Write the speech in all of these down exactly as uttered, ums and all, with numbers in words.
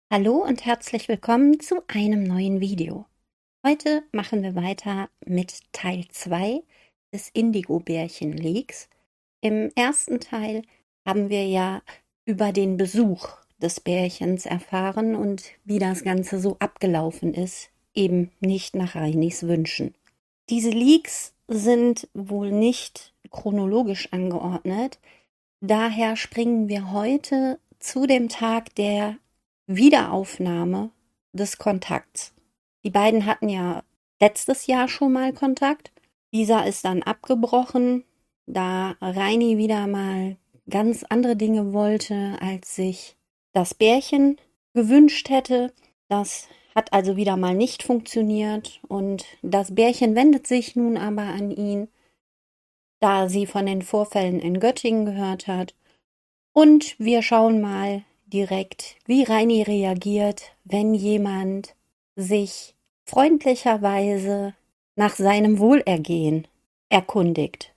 Hallo und herzlich willkommen zu einem neuen Video. Heute machen wir weiter mit Teil zwei des Indigo-Bärchen-Leaks. Im ersten Teil haben wir ja über den Besuch des Bärchens erfahren und wie das Ganze so abgelaufen ist, eben nicht nach Reinis Wünschen. Diese Leaks sind wohl nicht chronologisch angeordnet, daher springen wir heute zu dem Tag der Wiederaufnahme des Kontakts. Die beiden hatten ja letztes Jahr schon mal Kontakt. Dieser ist dann abgebrochen, da Reini wieder mal ganz andere Dinge wollte, als sich das Bärchen gewünscht hätte. Das hat also wieder mal nicht funktioniert und das Bärchen wendet sich nun aber an ihn, da sie von den Vorfällen in Göttingen gehört hat. Und wir schauen mal direkt, wie Reini reagiert, wenn jemand sich freundlicherweise nach seinem Wohlergehen erkundigt.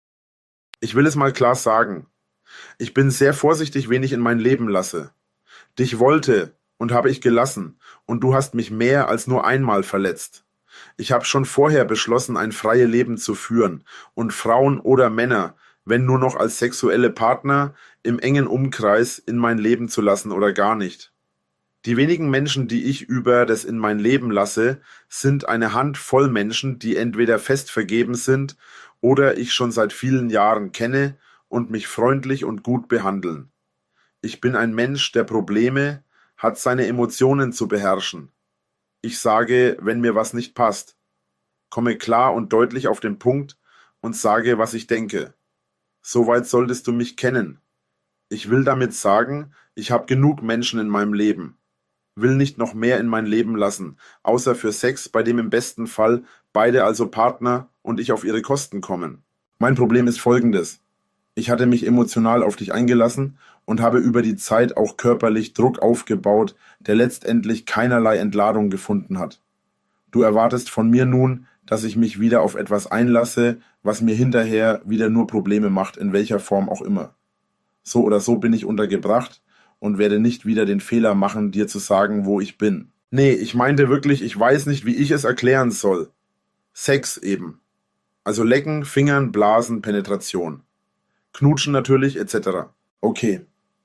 Ich will es mal klar sagen. Ich bin sehr vorsichtig, wen ich in mein Leben lasse. Dich wollte und habe ich gelassen, und du hast mich mehr als nur einmal verletzt. Ich habe schon vorher beschlossen, ein freies Leben zu führen und Frauen oder Männer, wenn nur noch als sexuelle Partner, im engen Umkreis in mein Leben zu lassen oder gar nicht. Die wenigen Menschen, die ich über das in mein Leben lasse, sind eine Handvoll Menschen, die entweder fest vergeben sind oder ich schon seit vielen Jahren kenne und mich freundlich und gut behandeln. Ich bin ein Mensch, der Probleme hat, seine Emotionen zu beherrschen. Ich sage, wenn mir was nicht passt, komme klar und deutlich auf den Punkt und sage, was ich denke. Soweit solltest du mich kennen. Ich will damit sagen, ich habe genug Menschen in meinem Leben. Will nicht noch mehr in mein Leben lassen, außer für Sex, bei dem im besten Fall beide also Partner und ich auf ihre Kosten kommen. Mein Problem ist folgendes. Ich hatte mich emotional auf dich eingelassen und habe über die Zeit auch körperlich Druck aufgebaut, der letztendlich keinerlei Entladung gefunden hat. Du erwartest von mir nun, dass ich mich wieder auf etwas einlasse, was mir hinterher wieder nur Probleme macht, in welcher Form auch immer. So oder so bin ich untergebracht und werde nicht wieder den Fehler machen, dir zu sagen, wo ich bin. Nee, ich meinte wirklich, ich weiß nicht, wie ich es erklären soll. Sex eben. Also lecken, Fingern, Blasen, Penetration. Knutschen natürlich, et cetera. Okay.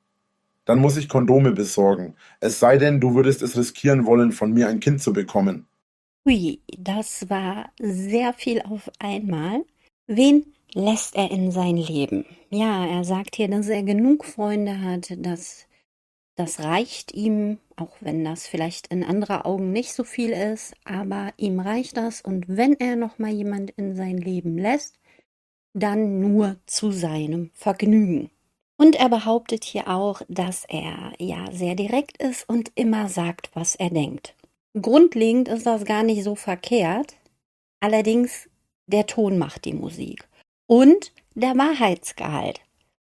Dann muss ich Kondome besorgen. Es sei denn, du würdest es riskieren wollen, von mir ein Kind zu bekommen. Hui, das war sehr viel auf einmal. Wen lässt er in sein Leben? Ja, er sagt hier, dass er genug Freunde hat, dass das reicht ihm, auch wenn das vielleicht in anderer Augen nicht so viel ist, aber ihm reicht das, und wenn er noch mal jemand in sein Leben lässt, dann nur zu seinem Vergnügen. Und er behauptet hier auch, dass er ja sehr direkt ist und immer sagt, was er denkt. Grundlegend ist das gar nicht so verkehrt, allerdings der Ton macht die Musik und der Wahrheitsgehalt.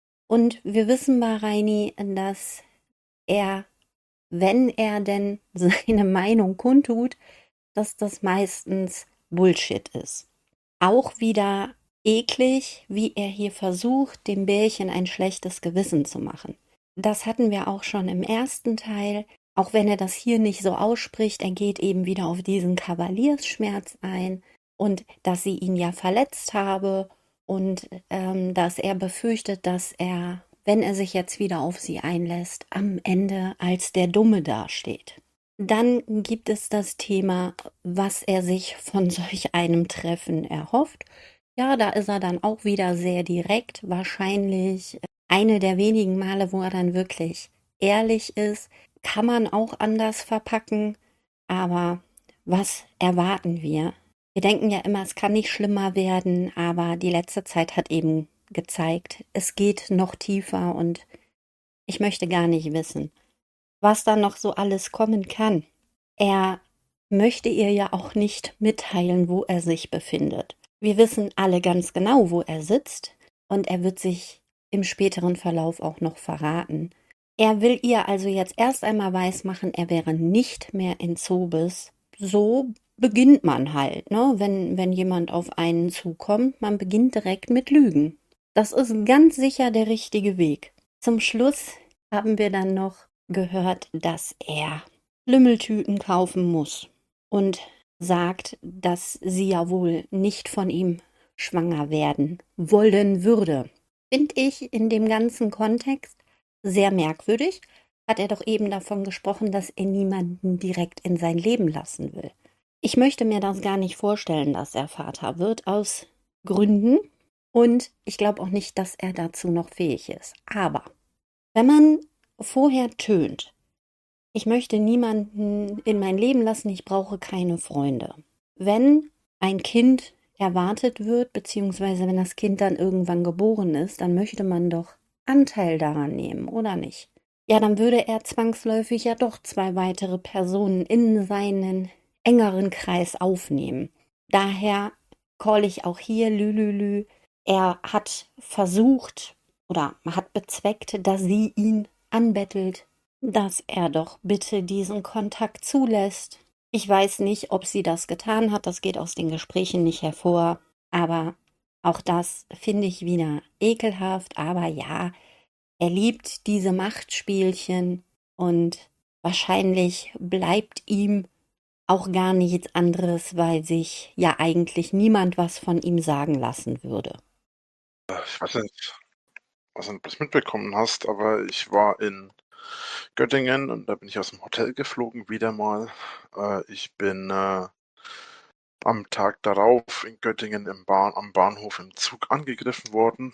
Und wir wissen bei Reini, dass er, wenn er denn seine Meinung kundtut, dass das meistens Bullshit ist. Auch wieder eklig, wie er hier versucht, dem Bärchen ein schlechtes Gewissen zu machen. Das hatten wir auch schon im ersten Teil. Auch wenn er das hier nicht so ausspricht, er geht eben wieder auf diesen Kavaliersschmerz ein und dass sie ihn ja verletzt habe und ähm, dass er befürchtet, dass er, wenn er sich jetzt wieder auf sie einlässt, am Ende als der Dumme dasteht. Dann gibt es das Thema, was er sich von solch einem Treffen erhofft. Ja, da ist er dann auch wieder sehr direkt, wahrscheinlich eine der wenigen Male, wo er dann wirklich ehrlich ist. Kann man auch anders verpacken, aber was erwarten wir? Wir denken ja immer, es kann nicht schlimmer werden, aber die letzte Zeit hat eben gezeigt, es geht noch tiefer und ich möchte gar nicht wissen, was da noch so alles kommen kann. Er möchte ihr ja auch nicht mitteilen, wo er sich befindet. Wir wissen alle ganz genau, wo er sitzt, und er wird sich im späteren Verlauf auch noch verraten. Er will ihr also jetzt erst einmal weismachen, er wäre nicht mehr in Zobis. So beginnt man halt, ne? Wenn, wenn jemand auf einen zukommt, man beginnt direkt mit Lügen. Das ist ganz sicher der richtige Weg. Zum Schluss haben wir dann noch gehört, dass er Lümmeltüten kaufen muss und sagt, dass sie ja wohl nicht von ihm schwanger werden wollen würde. Finde ich in dem ganzen Kontext sehr merkwürdig. Hat er doch eben davon gesprochen, dass er niemanden direkt in sein Leben lassen will. Ich möchte mir das gar nicht vorstellen, dass er Vater wird, aus Gründen. Und ich glaube auch nicht, dass er dazu noch fähig ist. Aber wenn man vorher tönt, ich möchte niemanden in mein Leben lassen, ich brauche keine Freunde. Wenn ein Kind erwartet wird, beziehungsweise wenn das Kind dann irgendwann geboren ist, dann möchte man doch Anteil daran nehmen, oder nicht? Ja, dann würde er zwangsläufig ja doch zwei weitere Personen in seinen engeren Kreis aufnehmen. Daher call ich auch hier Lülülü. Er hat versucht oder hat bezweckt, dass sie ihn anbettelt, dass er doch bitte diesen Kontakt zulässt. Ich weiß nicht, ob sie das getan hat, das geht aus den Gesprächen nicht hervor, aber auch das finde ich wieder ekelhaft, aber ja, er liebt diese Machtspielchen und wahrscheinlich bleibt ihm auch gar nichts anderes, weil sich ja eigentlich niemand was von ihm sagen lassen würde. Ich weiß nicht, was du das mitbekommen hast, aber ich war in Göttingen und da bin ich aus dem Hotel geflogen wieder mal. Äh, ich bin äh, am Tag darauf in Göttingen im Bahn, am Bahnhof im Zug angegriffen worden.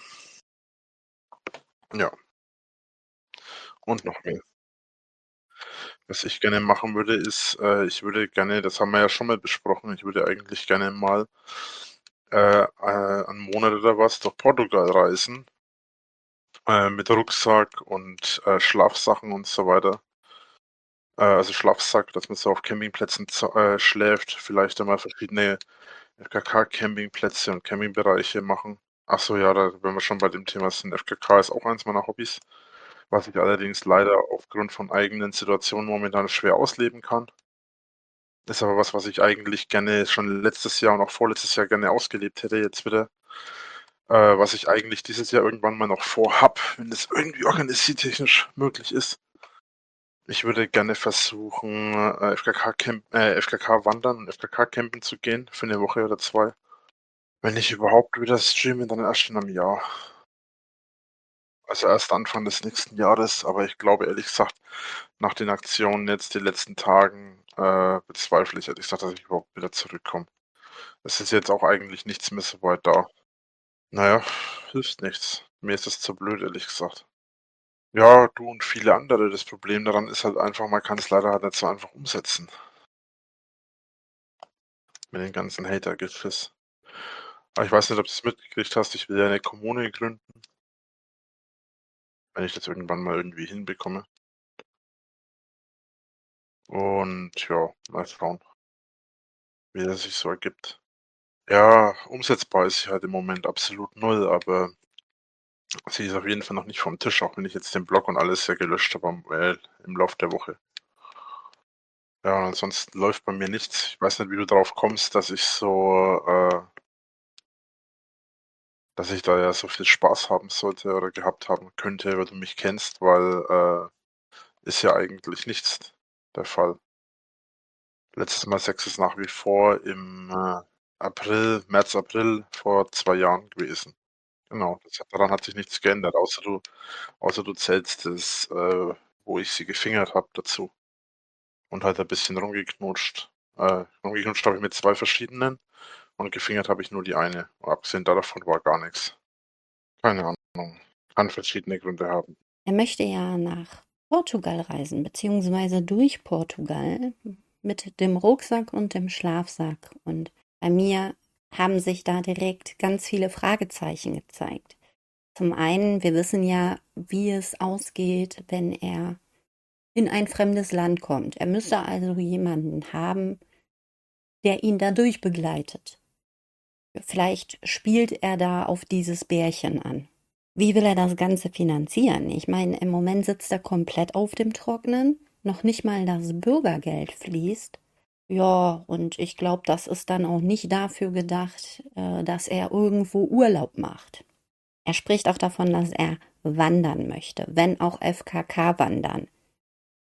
Ja, und noch mehr. Was ich gerne machen würde, ist, äh, ich würde gerne, das haben wir ja schon mal besprochen, ich würde eigentlich gerne mal äh, äh, einen Monat oder was durch Portugal reisen. Äh, mit Rucksack und äh, Schlafsachen und so weiter. Äh, also Schlafsack, dass man so auf Campingplätzen zo- äh, schläft, vielleicht einmal verschiedene F K K-Campingplätze und Campingbereiche machen. Ach so, ja, da, wenn wir schon bei dem Thema sind, F K K ist auch eins meiner Hobbys, was ich allerdings leider aufgrund von eigenen Situationen momentan schwer ausleben kann. Ist aber was, was ich eigentlich gerne schon letztes Jahr und auch vorletztes Jahr gerne ausgelebt hätte, jetzt wieder. Äh, was ich eigentlich dieses Jahr irgendwann mal noch vorhab, wenn es irgendwie organisationstechnisch möglich ist. Ich würde gerne versuchen, äh, F K K-Camp, äh, F K K-Wandern und F K K-Campen zu gehen für eine Woche oder zwei. Wenn ich überhaupt wieder streame, dann erst in einem Jahr. Also erst Anfang des nächsten Jahres, aber ich glaube ehrlich gesagt, nach den Aktionen jetzt, den letzten Tagen, äh, bezweifle ich ehrlich gesagt, dass ich überhaupt wieder zurückkomme. Es ist jetzt auch eigentlich nichts mehr so weit da. Naja, hilft nichts. Mir ist das zu blöd, ehrlich gesagt. Ja, du und viele andere. Das Problem daran ist halt einfach, man kann es leider halt nicht so einfach umsetzen. Mit den ganzen Hater-Geschiss. Aber ich weiß nicht, ob du es mitgekriegt hast, ich will ja eine Kommune gründen, wenn ich das irgendwann mal irgendwie hinbekomme. Und ja, mal schauen, wie das sich so ergibt. Ja, umsetzbar ist sie halt im Moment absolut null, aber sie ist auf jeden Fall noch nicht vom Tisch, auch wenn ich jetzt den Blog und alles ja gelöscht habe am, äh, im Laufe der Woche. Ja, und ansonsten läuft bei mir nichts. Ich weiß nicht, wie du drauf kommst, dass ich so, äh, dass ich da ja so viel Spaß haben sollte oder gehabt haben könnte, weil du mich kennst, weil äh, ist ja eigentlich nichts der Fall. Letztes Mal Sex ist nach wie vor im äh, April, März, April vor zwei Jahren gewesen. Genau, das hat, daran hat sich nichts geändert, außer du, außer du zählst das, äh, wo ich sie gefingert habe dazu und halt ein bisschen rumgeknutscht. Äh, rumgeknutscht habe ich mit zwei verschiedenen und gefingert habe ich nur die eine. Und abgesehen davon war gar nichts. Keine Ahnung. Kann verschiedene Gründe haben. Er möchte ja nach Portugal reisen, beziehungsweise durch Portugal mit dem Rucksack und dem Schlafsack. Und bei mir haben sich da direkt ganz viele Fragezeichen gezeigt. Zum einen, wir wissen ja, wie es ausgeht, wenn er in ein fremdes Land kommt. Er müsste also jemanden haben, der ihn dadurch begleitet. Vielleicht spielt er da auf dieses Bärchen an. Wie will er das Ganze finanzieren? Ich meine, im Moment sitzt er komplett auf dem Trockenen, noch nicht mal das Bürgergeld fließt. Ja, und ich glaube, das ist dann auch nicht dafür gedacht, äh, dass er irgendwo Urlaub macht. Er spricht auch davon, dass er wandern möchte, wenn auch F K K wandern.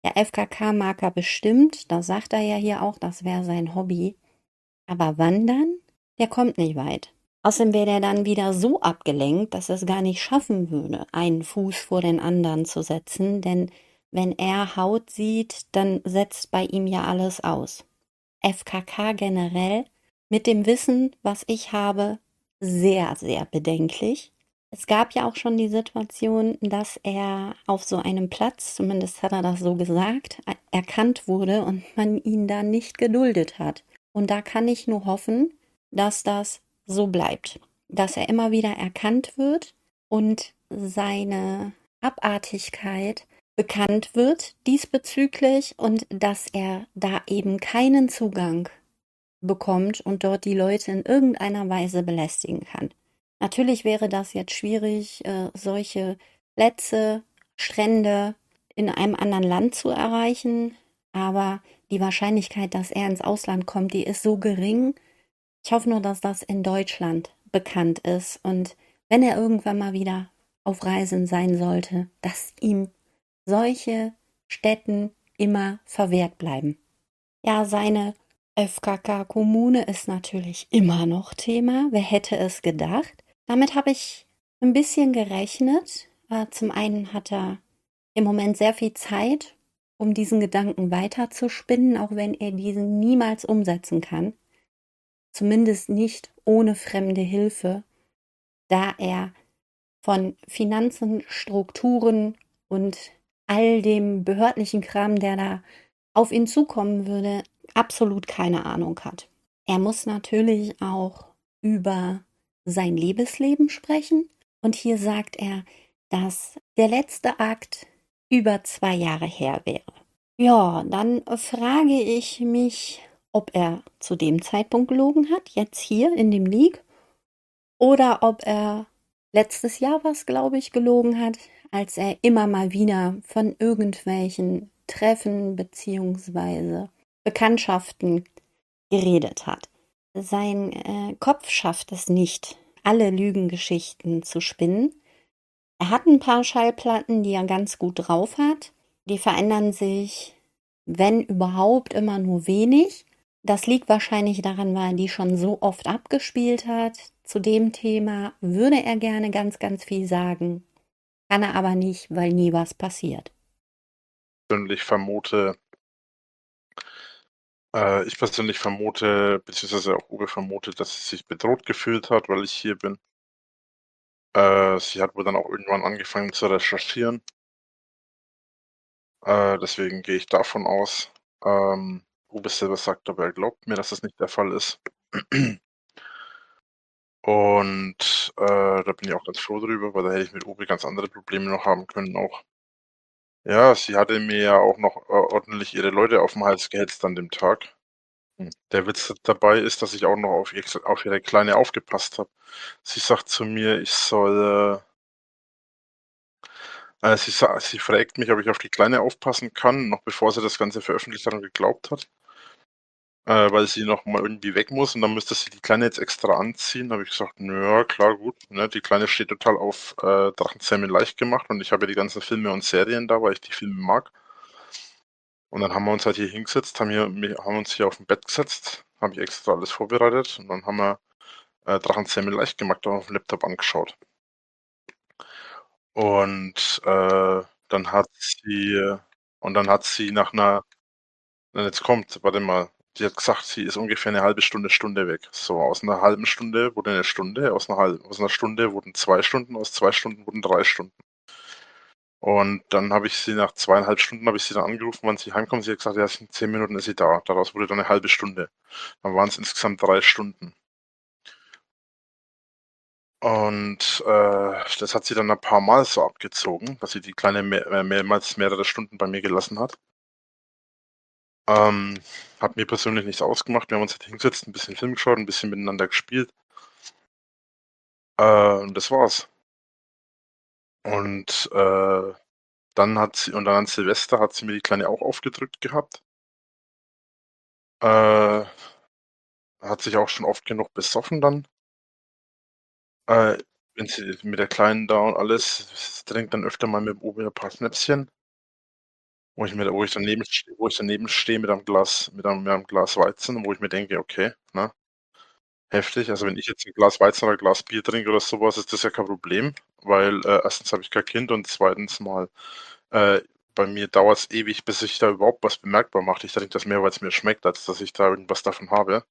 Ja, F K K mag er bestimmt, das sagt er ja hier auch, das wäre sein Hobby. Aber wandern, der kommt nicht weit. Außerdem wäre der dann wieder so abgelenkt, dass er es gar nicht schaffen würde, einen Fuß vor den anderen zu setzen, denn wenn er Haut sieht, dann setzt bei ihm ja alles aus. F K K generell, mit dem Wissen, was ich habe, sehr, sehr bedenklich. Es gab ja auch schon die Situation, dass er auf so einem Platz, zumindest hat er das so gesagt, erkannt wurde und man ihn da nicht geduldet hat. Und da kann ich nur hoffen, dass das so bleibt, dass er immer wieder erkannt wird und seine Abartigkeit bekannt wird diesbezüglich und dass er da eben keinen Zugang bekommt und dort die Leute in irgendeiner Weise belästigen kann. Natürlich wäre das jetzt schwierig, äh, solche Plätze, Strände in einem anderen Land zu erreichen, aber die Wahrscheinlichkeit, dass er ins Ausland kommt, die ist so gering. Ich hoffe nur, dass das in Deutschland bekannt ist und wenn er irgendwann mal wieder auf Reisen sein sollte, dass ihm solche Stätten immer verwehrt bleiben. Ja, seine F K K-Kommune ist natürlich immer noch Thema. Wer hätte es gedacht? Damit habe ich ein bisschen gerechnet. Äh, zum einen hat er im Moment sehr viel Zeit, um diesen Gedanken weiterzuspinnen, auch wenn er diesen niemals umsetzen kann. Zumindest nicht ohne fremde Hilfe, da er von Finanzen, Strukturen und all dem behördlichen Kram, der da auf ihn zukommen würde, absolut keine Ahnung hat. Er muss natürlich auch über sein Liebesleben sprechen und hier sagt er, dass der letzte Akt über zwei Jahre her wäre. Ja, dann frage ich mich, ob er zu dem Zeitpunkt gelogen hat, jetzt hier in dem Leak, oder ob er letztes Jahr was, glaube ich, gelogen hat, als er immer mal wieder von irgendwelchen Treffen beziehungsweise Bekanntschaften geredet hat. Sein äh, Kopf schafft es nicht, alle Lügengeschichten zu spinnen. Er hat ein paar Schallplatten, die er ganz gut drauf hat. Die verändern sich, wenn überhaupt, immer nur wenig. Das liegt wahrscheinlich daran, weil er die schon so oft abgespielt hat. Zu dem Thema würde er gerne ganz, ganz viel sagen, kann er aber nicht, weil nie was passiert. Ich persönlich vermute, äh, ich persönlich vermute, beziehungsweise auch Uwe vermutet, dass sie sich bedroht gefühlt hat, weil ich hier bin. Äh, sie hat wohl dann auch irgendwann angefangen zu recherchieren. Äh, deswegen gehe ich davon aus. Ähm, Uwe selber sagt aber, er glaubt mir, dass das nicht der Fall ist. Und äh, da bin ich auch ganz froh drüber, weil da hätte ich mit Uwe ganz andere Probleme noch haben können auch. Ja, sie hatte mir ja auch noch äh, ordentlich ihre Leute auf den Hals gehetzt an dem Tag. Hm, der Witz dabei ist, dass ich auch noch auf ihr auf ihre Kleine aufgepasst habe. Sie sagt zu mir, ich soll äh, äh, sie sa sie fragt mich, ob ich auf die Kleine aufpassen kann, noch bevor sie das Ganze veröffentlicht hat und geglaubt hat. Äh, weil sie noch mal irgendwie weg muss und dann müsste sie die Kleine jetzt extra anziehen. Habe ich gesagt: „Na ja, klar, gut“, ne? Die Kleine steht total auf, äh, Drachenzähmen leicht gemacht und ich habe ja die ganzen Filme und Serien da, weil ich die Filme mag. Und dann haben wir uns halt hier hingesetzt, haben hier mi haben uns hier aufm Bett gesetzt, habe ich extra alles vorbereitet und dann haben wir, äh, Drachenzähmen leicht gemacht und aufm Laptop angeschaut. Und, äh, dann hat sie und dann hat sie nach 'ner und jetzt kommt, warte mal, sie hat gesagt, sie ist ungefähr 'ne halbe Stunde, Stunde weg. So, aus 'ner halben Stunde wurde 'ne Stunde, aus 'ner halb aus 'ner Stunde wurden zwei Stunden, aus zwei Stunden wurden drei Stunden. Und dann habe ich sie nach zweieinhalb Stunden habe ich sie dann angerufen, wann sie heimkommt. Sie hat gesagt, ja, in zehn Minuten ist sie da. Daraus wurde dann 'ne halbe Stunde. Dann waren's insgesamt drei Stunden. Und, äh, das hat sie dann ein paar Mal so abgezogen, dass sie die Kleine mehr äh, mehrmals mehrere Stunden bei mir gelassen hat. Ähm, hat mir persönlich nichts ausgemacht. Wir haben uns halt hingesetzt, 'n bisschen Film geschaut, 'n bisschen miteinander gespielt. Äh, und das war's. Und, äh, dann hat sie und dann an Silvester hat sie mir die Kleine auch aufgedrückt gehabt. Äh, hat sich auch schon oft genug besoffen dann. Äh, wenn sie mit der Kleinen da und alles, sie trinkt dann öfter mal mit dem Obi 'n paar Schnäpschen. Wo ich mir wo ich daneben st wo ich daneben stehe mit einem Glas mit einem mit einem Glas Weizen und wo ich mir denke: „Okay, ne, heftig.“ Also, wenn ich jetzt 'n Glas Weizen oder 'n Glas Bier trinke oder so was, ist das ja kein Problem, weil, äh, erstens habe ich kein Kind und zweitens mal, äh, bei mir dauert's ewig, bis sich da überhaupt was bemerkbar macht. Ich trinke das mehr, weil's mir schmeckt, als dass ich da irgendwas davon habe.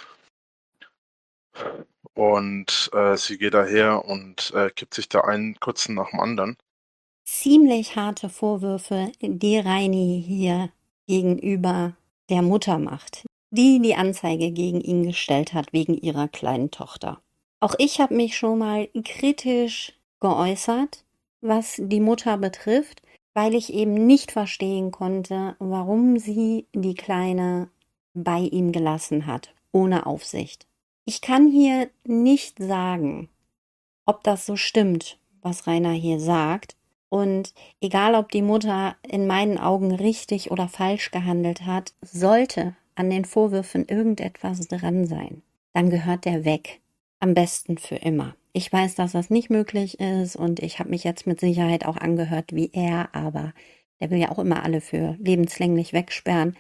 Und, äh, sie geht daher und, äh, kippt sich da einen Kurzen nach dem anderen. Ziemlich harte Vorwürfe, die Reini hier gegenüber der Mutter macht, die die Anzeige gegen ihn gestellt hat wegen ihrer kleinen Tochter. Auch ich habe mich schon mal kritisch geäußert, was die Mutter betrifft, weil ich eben nicht verstehen konnte, warum sie die Kleine bei ihm gelassen hat, ohne Aufsicht. Ich kann hier nicht sagen, ob das so stimmt, was Rainer hier sagt. Und egal, ob die Mutter in meinen Augen richtig oder falsch gehandelt hat, sollte an den Vorwürfen irgendetwas dran sein, dann gehört der weg. Am besten für immer. Ich weiß, dass das nicht möglich ist und ich habe mich jetzt mit Sicherheit auch angehört wie er, aber der will ja auch immer alle für lebenslänglich wegsperren.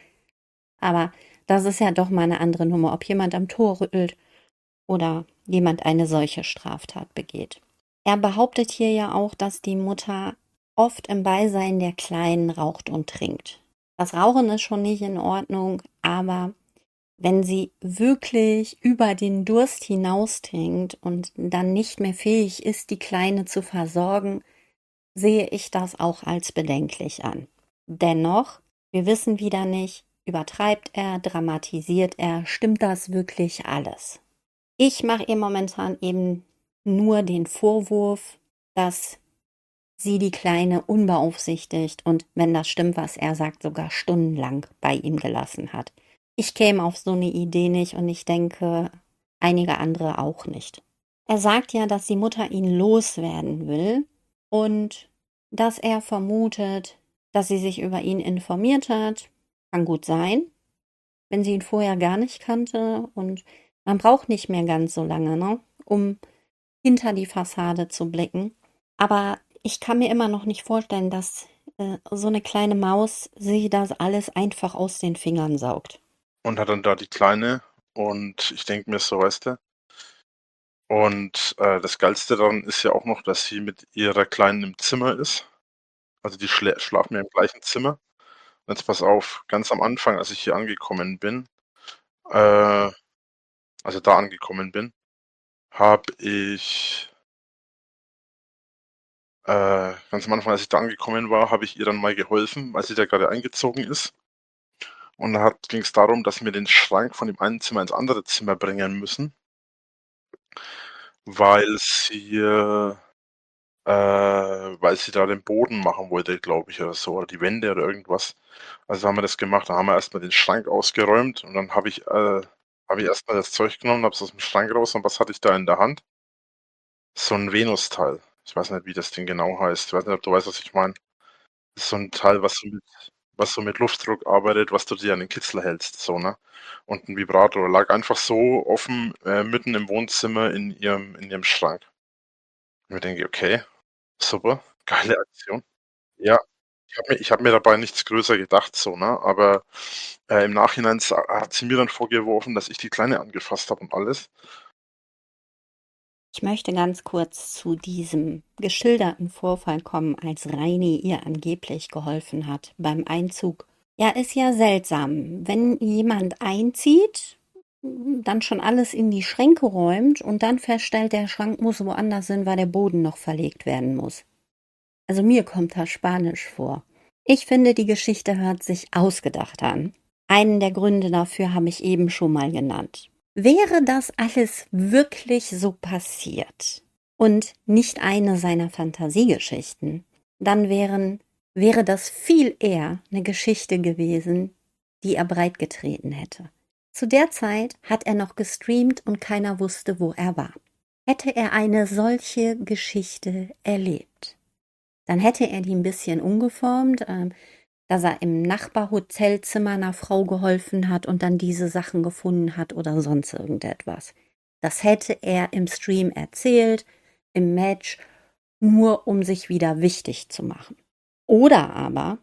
Aber das ist ja doch mal eine andere Nummer, ob jemand am Tor rüttelt oder jemand eine solche Straftat begeht. Er behauptet hier ja auch, dass die Mutter oft im Beisein der Kleinen raucht und trinkt. Das Rauchen ist schon nicht in Ordnung, aber wenn sie wirklich über den Durst hinaus trinkt und dann nicht mehr fähig ist, die Kleine zu versorgen, sehe ich das auch als bedenklich an. Dennoch, wir wissen wieder nicht, übertreibt er, dramatisiert er, stimmt das wirklich alles? Ich mache ihr momentan eben nur den Vorwurf, dass sie die Kleine unbeaufsichtigt und, wenn das stimmt, was er sagt, sogar stundenlang bei ihm gelassen hat. Ich käme auf so eine Idee nicht und ich denke, einige andere auch nicht. Er sagt ja, dass die Mutter ihn loswerden will und dass er vermutet, dass sie sich über ihn informiert hat. Kann gut sein, wenn sie ihn vorher gar nicht kannte, und man braucht nicht mehr ganz so lange, ne, um hinter die Fassade zu blicken. Aber ich kann mir immer noch nicht vorstellen, dass äh, so eine kleine Maus sich das alles einfach aus den Fingern saugt. Und hat dann da die Kleine und ich denke mir so, weißt du, und, äh, das Geilste daran ist ja auch noch, dass sie mit ihrer Kleinen im Zimmer ist. Also, die schlä schlafen ja im gleichen Zimmer. Und jetzt pass auf, ganz am Anfang, als ich hier angekommen bin, äh also da angekommen bin, habe ich äh, ganz am Anfang, als ich da angekommen war, habe ich ihr dann mal geholfen, weil sie da gerade eingezogen ist. Und da ging es darum, dass wir den Schrank von dem einen Zimmer ins andere Zimmer bringen müssen, weil sie, äh, weil sie da den Boden machen wollte, glaube ich, oder so, oder die Wände oder irgendwas. Also haben wir das gemacht. Da haben wir erst mal den Schrank ausgeräumt und dann habe ich äh, habe ich erst mal das Zeug genommen, habe es aus'm Schrank raus, und was hatte ich da in der Hand? So 'n Venusteil. Ich weiß nicht, wie das Ding genau heißt. Ich weiß nicht, ob du weißt, was ich meine. Das ist so 'n Teil, was so mit was so mit Luftdruck arbeitet, was du dir an den Kitzler hältst, so, ne? Und 'n Vibrator lag einfach so offen, äh, mitten im Wohnzimmer in ihrem in ihrem Schrank. Und mir denke: „Okay, super, geile Aktion.“ Ja, ich habe mir ich habe mir dabei nichts größer gedacht, so, ne? Aber, äh, im Nachhinein sa hat sie mir dann vorgeworfen, dass ich die Kleine angefasst habe und alles. Ich möchte ganz kurz zu diesem geschilderten Vorfall kommen, als Reini ihr angeblich geholfen hat beim Einzug. Ja, ist ja seltsam, wenn jemand einzieht, dann schon alles in die Schränke räumt und dann feststellt, der Schrank muss woanders hin, weil der Boden noch verlegt werden muss. Also mir kommt das Spanisch vor. Ich finde, die Geschichte hört sich ausgedacht an. Einen der Gründe dafür habe ich eben schon mal genannt. Wäre das alles wirklich so passiert und nicht eine seiner Fantasiegeschichten, dann wären, wäre das viel eher eine Geschichte gewesen, die er breitgetreten hätte. Zu der Zeit hat er noch gestreamt und keiner wusste, wo er war. Hätte er eine solche Geschichte erlebt, dann hätte er die ein bisschen umgeformt, ähm, dass er im Nachbarhotelzimmer einer Frau geholfen hat und dann diese Sachen gefunden hat oder sonst irgendetwas. Das hätte er im Stream erzählt, im Match, nur um sich wieder wichtig zu machen. Oder aber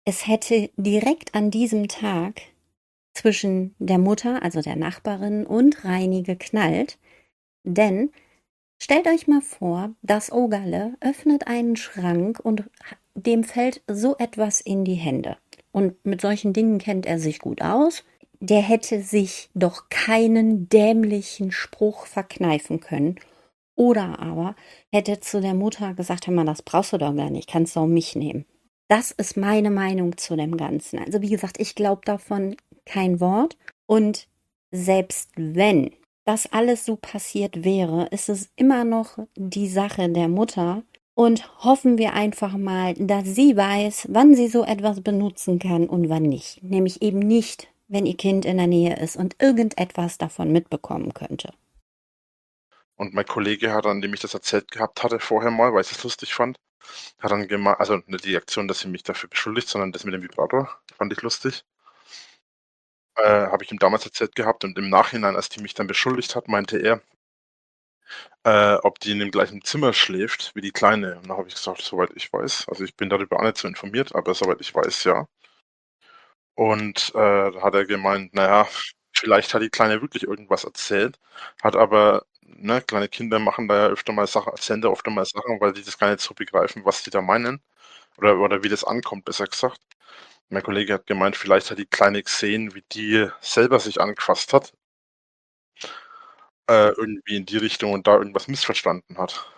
es hätte direkt an diesem Tag zwischen der Mutter, also der Nachbarin, und Reini geknallt. Denn stellt euch mal vor, das Ogerle öffnet einen Schrank und dem fällt so etwas in die Hände. Und mit solchen Dingen kennt er sich gut aus. Der hätte sich doch keinen dämlichen Spruch verkneifen können. Oder aber hätte zu der Mutter gesagt, hör mal, das brauchst du doch gar nicht, kannst du auch mich nehmen. Das ist meine Meinung zu dem Ganzen. Also wie gesagt, ich glaube davon kein Wort. Und selbst wenn das alles so passiert wäre, ist es immer noch die Sache der Mutter. Und hoffen wir einfach mal, dass sie weiß, wann sie so etwas benutzen kann und wann nicht. Nämlich eben nicht, wenn ihr Kind in der Nähe ist und irgendetwas davon mitbekommen könnte. Und mein Kollege hat dann, dem ich das erzählt gehabt hatte vorher mal, weil ich das lustig fand, hat dann gemeint, also nicht die Aktion, dass sie mich dafür beschuldigt, sondern das mit dem Vibrator, fand ich lustig. Äh, habe ich ihm damals erzählt gehabt und im Nachhinein, als die mich dann beschuldigt hat, meinte er, äh, ob die in dem gleichen Zimmer schläft wie die Kleine. Und da habe ich gesagt, soweit ich weiß. Also ich bin darüber auch nicht so informiert, aber soweit ich weiß, ja. Und äh, da hat er gemeint, naja, vielleicht hat die Kleine wirklich irgendwas erzählt, hat aber, ne, kleine Kinder machen da ja öfter mal Sachen, erzählen da öfter mal Sachen, weil die das gar nicht so begreifen, was die da meinen. Oder, oder wie das ankommt, besser gesagt. Mein Kollege hat gemeint, vielleicht hat die Kleine gesehen, wie die selber sich angefasst hat. Äh, irgendwie in die Richtung und da irgendwas missverstanden hat.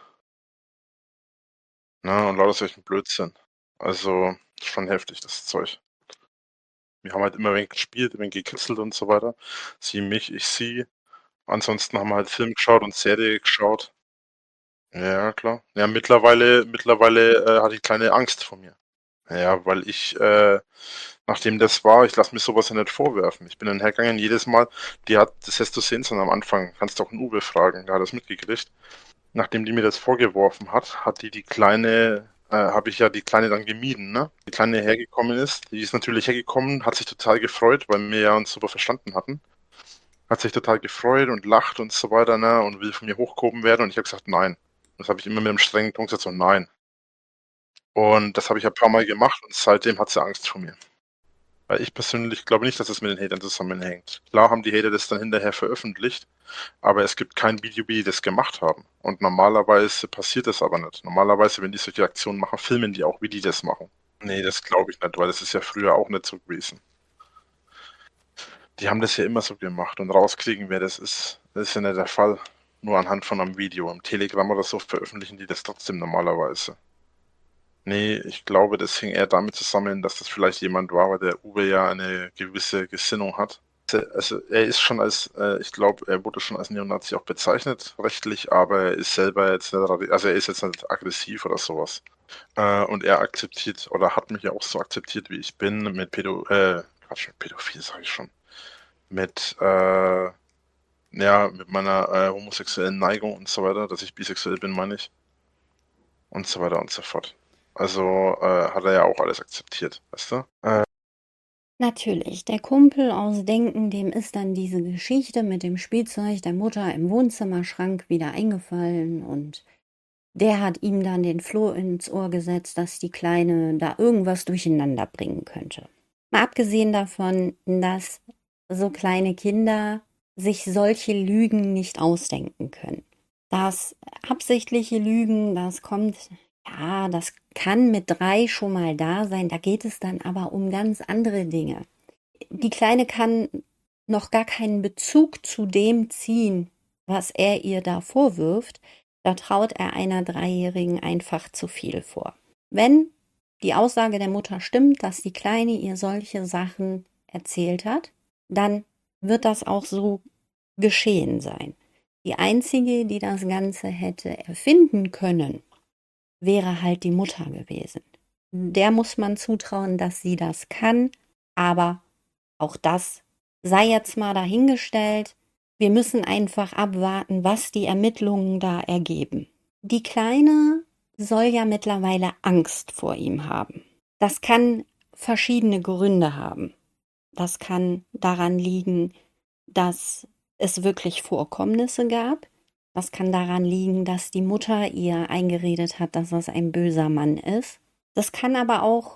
Ne, und lauter solchen Blödsinn. Also, schon heftig, das Zeug. Wir haben halt immer ein wenig gespielt, ein wenig gekitzelt und so weiter. Sie mich, ich sie. Ansonsten haben wir halt Film geschaut und Serie geschaut. Ja, klar. Ja, mittlerweile mittlerweile, äh, hat die Kleine Angst vor mir. Ja, weil ich, äh, nachdem das war, ich lasse mir sowas ja nicht vorwerfen. Ich bin dann hergegangen jedes Mal, die hat das hättest du sehen sollen am Anfang, kannst du auch 'n Uwe fragen, der hat das mitgekriegt. Nachdem die mir das vorgeworfen hat, hat die die Kleine äh, habe ich ja die Kleine dann gemieden, ne? Die Kleine hergekommen ist, die ist natürlich hergekommen, hat sich total gefreut, weil wir ja uns super verstanden hatten. Hat sich total gefreut und lacht und so weiter, ne, und will von mir hochgehoben werden und ich habe gesagt: „Nein." Das habe ich immer mit 'nem strengen Ton gesagt, so: „Nein." Und das habe ich ein paar Mal gemacht und seitdem hat sie Angst vor mir. Weil ich persönlich glaube nicht, dass es mit den Hatern zusammenhängt. Klar haben die Hater das dann hinterher veröffentlicht, aber es gibt kein Video, wie die das gemacht haben. Und normalerweise passiert das aber nicht. Normalerweise, wenn die solche Aktionen machen, filmen die auch, wie die das machen. Ne, das glaube ich nicht, weil das ist ja früher auch nicht so gewesen. Die haben das ja immer so gemacht und rauskriegen, wer das ist, das ist ja nicht der Fall. Nur anhand von einem Video. Im Telegram oder so veröffentlichen die das trotzdem normalerweise. Ne, ich glaube, das hing eher damit zusammen, dass das vielleicht jemand war, weil der Uwe ja eine gewisse Gesinnung hat. Also, er ist schon als äh, ich glaube, er wurde schon als Neonazi auch bezeichnet rechtlich, aber er ist selber jetzt nicht radi also, er ist jetzt nicht aggressiv oder so was. Äh, und er akzeptiert oder hat mich ja auch so akzeptiert, wie ich bin, mit Pädo äh, Quatsch, mit pädophil sage ich schon. Mit, äh ja, mit meiner, äh, homosexuellen Neigung und so weiter, dass ich bisexuell bin, meine ich. Und so weiter und so fort. Also, äh, hat er ja auch alles akzeptiert, weißt du? Äh Natürlich, der Kumpel aus Denken, dem ist dann diese Geschichte mit dem Spielzeug der Mutter im Wohnzimmerschrank wieder eingefallen und der hat ihm dann den Floh ins Ohr gesetzt, dass die Kleine da irgendwas durcheinander bringen könnte. Mal abgesehen davon, dass so kleine Kinder sich solche Lügen nicht ausdenken können. Das absichtliche Lügen, das kommt, ja, das kann mit drei schon mal da sein, da geht es dann aber um ganz andere Dinge. Die Kleine kann noch gar keinen Bezug zu dem ziehen, was er ihr da vorwirft, da traut er einer Dreijährigen einfach zu viel vor. Wenn die Aussage der Mutter stimmt, dass die Kleine ihr solche Sachen erzählt hat, dann wird das auch so geschehen sein. Die einzige, die das Ganze hätte erfinden können, wäre halt die Mutter gewesen. Der muss man zutrauen, dass sie das kann, aber auch das sei jetzt mal dahingestellt. Wir müssen einfach abwarten, was die Ermittlungen da ergeben. Die Kleine soll ja mittlerweile Angst vor ihm haben. Das kann verschiedene Gründe haben. Das kann daran liegen, dass es wirklich Vorkommnisse gab. Das kann daran liegen, dass die Mutter ihr eingeredet hat, dass das ein böser Mann ist. Das kann aber auch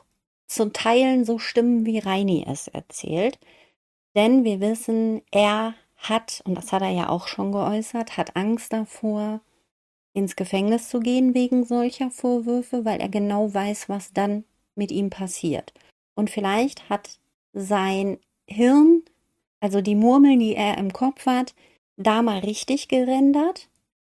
zu Teilen so stimmen, wie Reini es erzählt. Denn wir wissen, er hat, und das hat er ja auch schon geäußert, hat Angst davor, ins Gefängnis zu gehen wegen solcher Vorwürfe, weil er genau weiß, was dann mit ihm passiert. Und vielleicht hat sein Hirn, also die Murmel, die er im Kopf hat, da mal richtig gerendert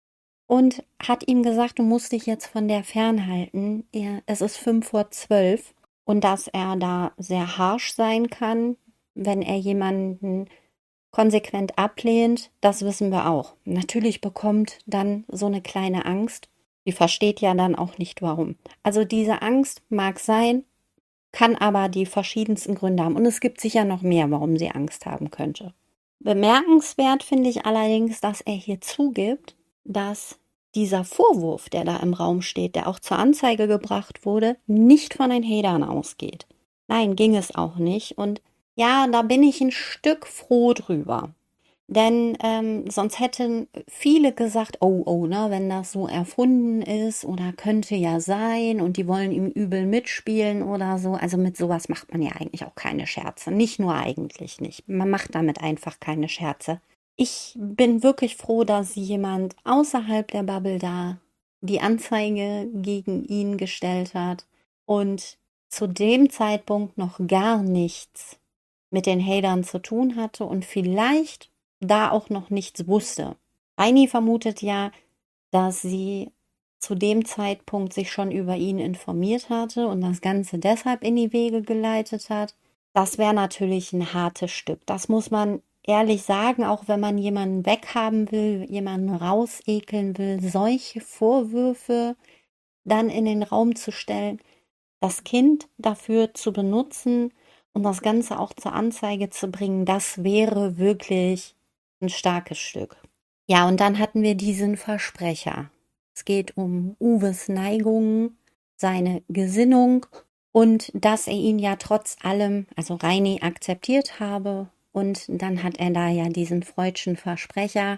und hat ihm gesagt, du musst dich jetzt von der fernhalten. Er, es ist fünf vor zwölf und dass er da sehr harsch sein kann, wenn er jemanden konsequent ablehnt, das wissen wir auch. Natürlich bekommt dann so eine kleine Angst. Die versteht ja dann auch nicht warum. Also diese Angst mag sein, kann aber die verschiedensten Gründe haben. Und es gibt sicher noch mehr, warum sie Angst haben könnte. Bemerkenswert finde ich allerdings, dass er hier zugibt, dass dieser Vorwurf, der da im Raum steht, der auch zur Anzeige gebracht wurde, nicht von den Hatern ausgeht. Nein, ging es auch nicht. Und ja, da bin ich ein Stück froh drüber. Denn ähm, sonst hätten viele gesagt, oh, oh, ne, wenn das so erfunden ist oder könnte ja sein und die wollen ihm übel mitspielen oder so. Also mit sowas macht man ja eigentlich auch keine Scherze. Nicht nur eigentlich nicht. Man macht damit einfach keine Scherze. Ich bin wirklich froh, dass jemand außerhalb der Bubble da die Anzeige gegen ihn gestellt hat und zu dem Zeitpunkt noch gar nichts mit den Hatern zu tun hatte und vielleicht da auch noch nichts wusste. Reini vermutet ja, dass sie zu dem Zeitpunkt sich schon über ihn informiert hatte und das Ganze deshalb in die Wege geleitet hat. Das wäre natürlich ein hartes Stück. Das muss man ehrlich sagen, auch wenn man jemanden weghaben will, jemanden rausekeln will, solche Vorwürfe dann in den Raum zu stellen, das Kind dafür zu benutzen und das Ganze auch zur Anzeige zu bringen, das wäre wirklich ein starkes Stück. Ja, und dann hatten wir diesen Versprecher. Es geht um Uwes Neigungen, seine Gesinnung und dass er ihn ja trotz allem, also Reini, akzeptiert habe. Und dann hat er da ja diesen freudschen Versprecher.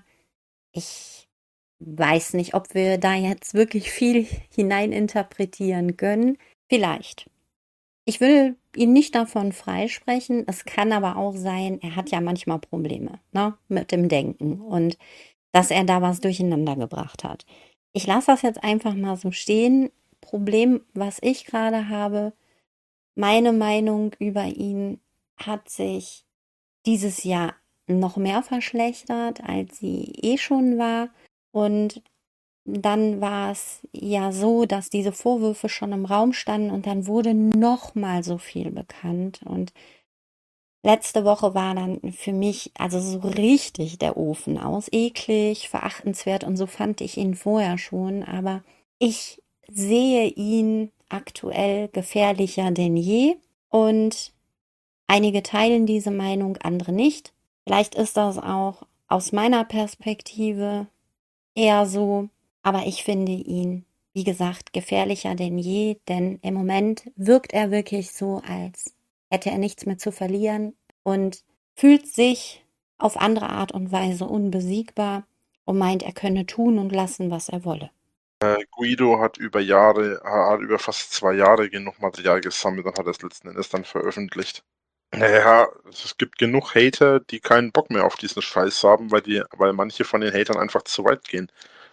Ich weiß nicht, ob wir da jetzt wirklich viel hineininterpretieren können. Vielleicht. Ich will ihn nicht davon freisprechen. Es kann aber auch sein, er hat ja manchmal Probleme, ne, mit dem Denken und dass er da was durcheinander gebracht hat. Ich lasse das jetzt einfach mal so stehen. Problem, was ich gerade habe, meine Meinung über ihn hat sich dieses Jahr noch mehr verschlechtert, als sie eh schon war. Und dann war es ja so, dass diese Vorwürfe schon im Raum standen und dann wurde noch mal so viel bekannt. Und letzte Woche war dann für mich also so richtig der Ofen aus. Eklig, verachtenswert und so fand ich ihn vorher schon. Aber ich sehe ihn aktuell gefährlicher denn je und einige teilen diese Meinung, andere nicht. Vielleicht ist das auch aus meiner Perspektive eher so, aber ich finde ihn, wie gesagt, gefährlicher denn je, denn im Moment wirkt er wirklich so, als hätte er nichts mehr zu verlieren und fühlt sich auf andere Art und Weise unbesiegbar und meint, er könne tun und lassen, was er wolle. Äh, Guido hat über Jahre, hat über fast zwei Jahre genug Material gesammelt und hat es letzten Endes dann veröffentlicht. Naja, es gibt genug Hater, die keinen Bock mehr auf diesen Scheiß haben, weil die, weil manche von den Hatern einfach zu weit gehen.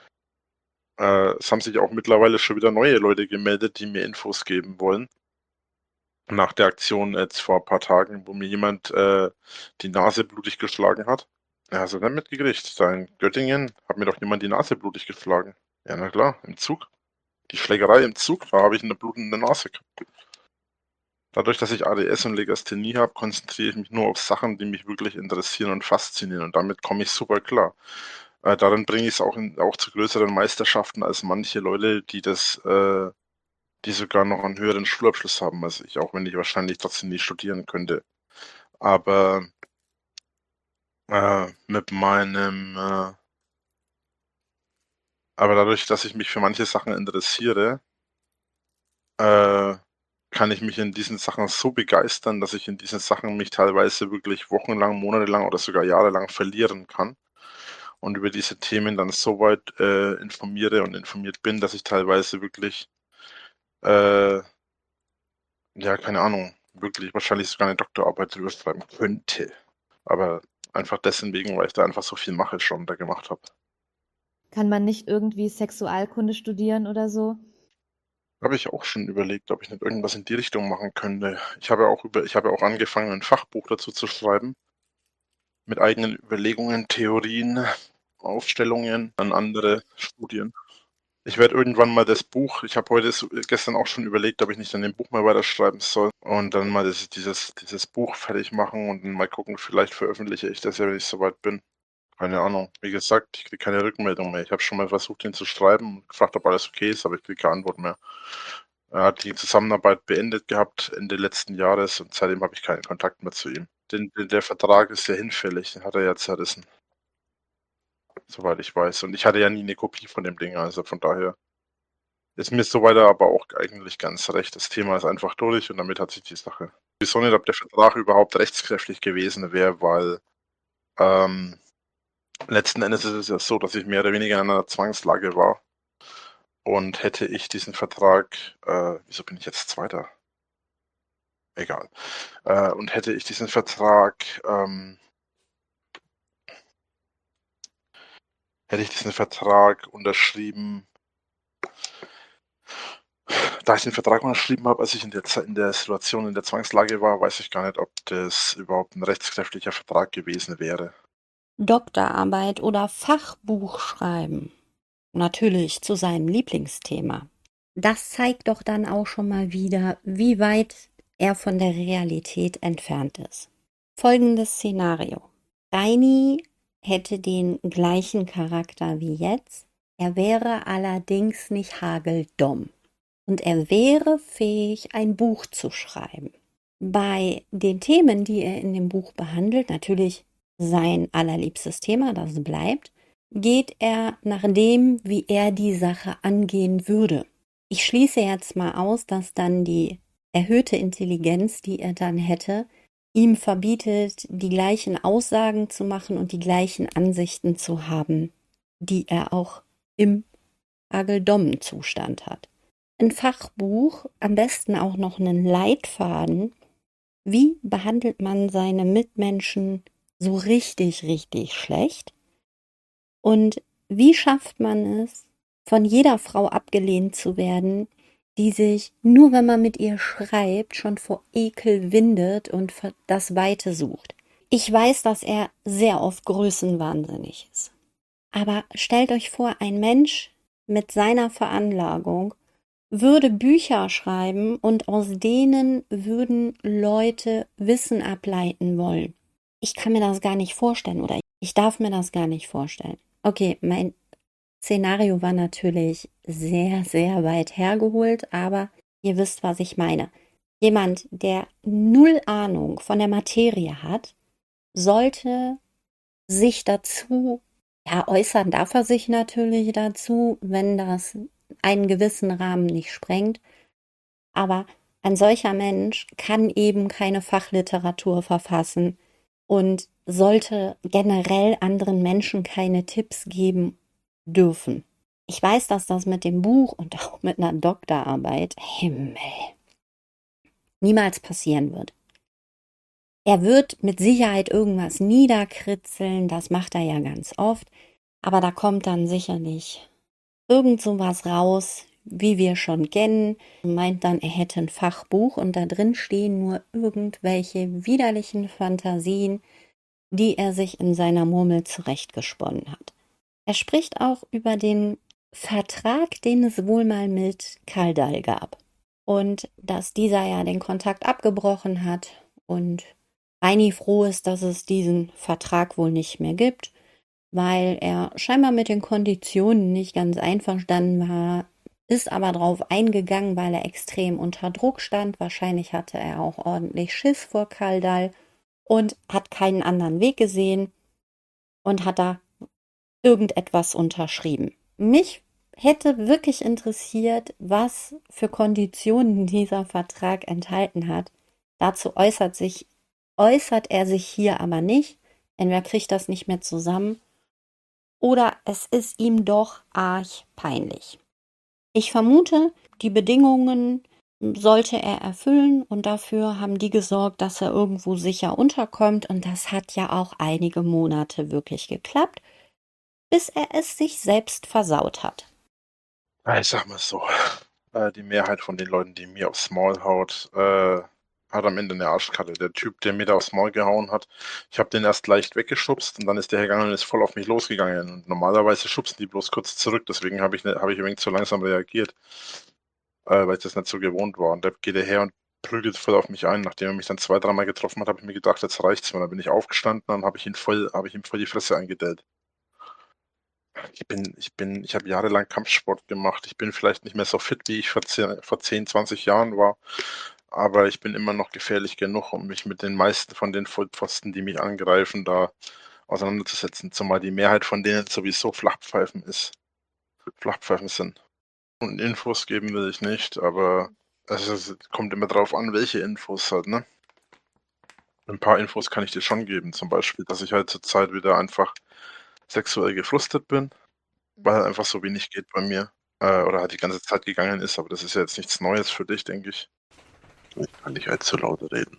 Äh, es haben sich auch mittlerweile schon wieder neue Leute gemeldet, die mir Infos geben wollen. Nach der Aktion jetzt vor ein paar Tagen, wo mir jemand äh, die Nase blutig geschlagen hat. Ja, hast du nicht mitgekriegt? Da in Göttingen hat mir doch jemand die Nase blutig geschlagen. Ja, na klar, im Zug. Die Schlägerei im Zug, da habe ich eine blutende Nase gehabt. Dadurch, dass ich A D S und Legasthenie habe, konzentriere ich mich nur auf Sachen, die mich wirklich interessieren und faszinieren. Und damit komme ich super klar. Äh, darin bringe ich es auch, in, auch zu größeren Meisterschaften als manche Leute, die das, äh, die sogar noch einen höheren Schulabschluss haben als ich, auch wenn ich wahrscheinlich trotzdem nicht studieren könnte. Aber äh, mit meinem, äh, aber dadurch, dass ich mich für manche Sachen interessiere, äh, kann ich mich in diesen Sachen so begeistern, dass ich in diesen Sachen mich teilweise wirklich wochenlang, monatelang oder sogar jahrelang verlieren kann und über diese Themen dann so weit äh, informiere und informiert bin, dass ich teilweise wirklich äh, Ja, keine Ahnung, wirklich wahrscheinlich sogar eine Doktorarbeit drüber schreiben könnte. Aber einfach dessen wegen, weil ich da einfach so viel mache schon da gemacht habe. Kann man nicht irgendwie Sexualkunde studieren oder so? Habe ich auch schon überlegt, ob ich nicht irgendwas in die Richtung machen könnte. Ich habe ja auch über ich habe ja auch angefangen, ein Fachbuch dazu zu schreiben mit eigenen Überlegungen, Theorien, Aufstellungen an andere Studien. Ich werde irgendwann mal das Buch ich habe heute s gestern auch schon überlegt, ob ich nicht an dem Buch mal weiterschreiben soll und dann mal das dieses dieses Buch fertig machen und dann mal gucken, vielleicht veröffentliche ich das ja, wenn ich so weit bin. Keine Ahnung. Wie gesagt, ich kriege keine Rückmeldung mehr. Ich habe schon mal versucht, ihn zu schreiben und gefragt, ob alles okay ist, aber ich kriege keine Antwort mehr. Er hat die Zusammenarbeit beendet gehabt Ende letzten Jahres und seitdem habe ich keinen Kontakt mehr zu ihm. Denn d der Vertrag ist ja hinfällig, den hat er ja zerrissen. Soweit ich weiß. Und ich hatte ja nie 'ne Kopie von dem Ding, also von daher ist mir soweit aber auch eigentlich ganz recht. Das Thema ist einfach durch und damit hat sich die Sache. Ich weiß auch nicht, ob der Vertrag überhaupt rechtskräftig gewesen wäre, weil, ähm, letzten Endes ist es ja so, dass ich mehr oder weniger in einer Zwangslage war. Und hätte ich diesen Vertrag äh, wieso bin ich jetzt Zweiter? Egal. Äh, und hätte ich diesen Vertrag, ähm hätte ich diesen Vertrag unterschrieben da ich den Vertrag unterschrieben habe, als ich in der Zei in der Situation in der Zwangslage war, weiß ich gar nicht, ob das überhaupt 'n rechtskräftiger Vertrag gewesen wäre. Doktorarbeit oder Fachbuch schreiben. Natürlich zu seinem Lieblingsthema. Das zeigt doch dann auch schon mal wieder, wie weit er von der Realität entfernt ist. Folgendes Szenario. Reini hätte den gleichen Charakter wie jetzt, er wäre allerdings nicht hageldumm und er wäre fähig, ein Buch zu schreiben. Bei den Themen, die er in dem Buch behandelt, natürlich sein allerliebstes Thema, das bleibt, geht er nach dem, wie er die Sache angehen würde. Ich schließe jetzt mal aus, dass dann die erhöhte Intelligenz, die er dann hätte, ihm verbietet, die gleichen Aussagen zu machen und die gleichen Ansichten zu haben, die er auch im hageldommen Zustand hat. Ein Fachbuch, am besten auch noch einen Leitfaden, wie behandelt man seine Mitmenschen so richtig, richtig schlecht? Und wie schafft man es, von jeder Frau abgelehnt zu werden, die sich, nur wenn man mit ihr schreibt, schon vor Ekel windet und das Weite sucht? Ich weiß, dass er sehr oft größenwahnsinnig ist. Aber stellt euch vor, ein Mensch mit seiner Veranlagung würde Bücher schreiben und aus denen würden Leute Wissen ableiten wollen. Ich kann mir das gar nicht vorstellen oder ich darf mir das gar nicht vorstellen. Okay, mein Szenario war natürlich sehr, sehr weit hergeholt, aber ihr wisst, was ich meine. Jemand, der null Ahnung von der Materie hat, sollte sich dazu, ja, äußern darf er sich natürlich dazu, wenn das einen gewissen Rahmen nicht sprengt. Aber ein solcher Mensch kann eben keine Fachliteratur verfassen und sollte generell anderen Menschen keine Tipps geben dürfen. Ich weiß, dass das mit dem Buch und auch mit einer Doktorarbeit, Himmel, niemals passieren wird. Er wird mit Sicherheit irgendwas niederkritzeln, das macht er ja ganz oft, aber da kommt dann sicherlich irgend sowas raus, wie wir schon kennen, meint dann, er hätte ein Fachbuch und da drin stehen nur irgendwelche widerlichen Fantasien, die er sich in seiner Murmel zurechtgesponnen hat. Er spricht auch über den Vertrag, den es wohl mal mit Karl Dall gab und dass dieser ja den Kontakt abgebrochen hat und Reini froh ist, dass es diesen Vertrag wohl nicht mehr gibt, weil er scheinbar mit den Konditionen nicht ganz einverstanden war, ist aber drauf eingegangen, weil er extrem unter Druck stand. Wahrscheinlich hatte er auch ordentlich Schiss vor Karl Dall und hat keinen anderen Weg gesehen und hat da irgendetwas unterschrieben. Mich hätte wirklich interessiert, was für Konditionen dieser Vertrag enthalten hat. Dazu äußert sich, äußert er sich hier aber nicht. Entweder kriegt das nicht mehr zusammen oder es ist ihm doch arg peinlich. Ich vermute, die Bedingungen sollte er erfüllen und dafür haben die gesorgt, dass er irgendwo sicher unterkommt und das hat ja auch einige Monate wirklich geklappt, bis er es sich selbst versaut hat. Ich sag mal so, äh, die Mehrheit von den Leuten, die mir aufs Maul haut, äh, hat am Ende eine Arschkarte. Der Typ, der mir da aufs Maul gehauen hat, ich habe den erst leicht weggeschubst und dann ist der hergegangen und ist voll auf mich losgegangen. Und normalerweise schubsen die bloß kurz zurück, deswegen habe ich, ne, hab ich ein wenig zu langsam reagiert, äh, weil ich das nicht so gewohnt war. Und der geht her und prügelt voll auf mich ein. Nachdem er mich dann zwei, dreimal getroffen hat, habe ich mir gedacht, jetzt reicht's mir. Dann bin ich aufgestanden und habe ich ihn voll, habe ich ihm voll die Fresse eingedellt. Ich bin, ich bin, ich habe jahrelang Kampfsport gemacht. Ich bin vielleicht nicht mehr so fit, wie ich vor zehn, vor zehn, zwanzig Jahren war, aber ich bin immer noch gefährlich genug, um mich mit den meisten von den Vollpfosten, die mich angreifen, da auseinanderzusetzen. Zumal die Mehrheit von denen sowieso Flachpfeifen ist. Flachpfeifen sind. Und Infos geben will ich nicht, aber es ist, kommt immer drauf an, welche Infos halt, ne? Ein paar Infos kann ich dir schon geben, zum Beispiel, dass ich halt zur Zeit wieder einfach sexuell gefrustet bin, weil halt einfach so wenig geht bei mir. Äh, oder halt die ganze Zeit gegangen ist, aber das ist ja jetzt nichts Neues für dich, denke ich. Ich kann nicht allzu laut reden.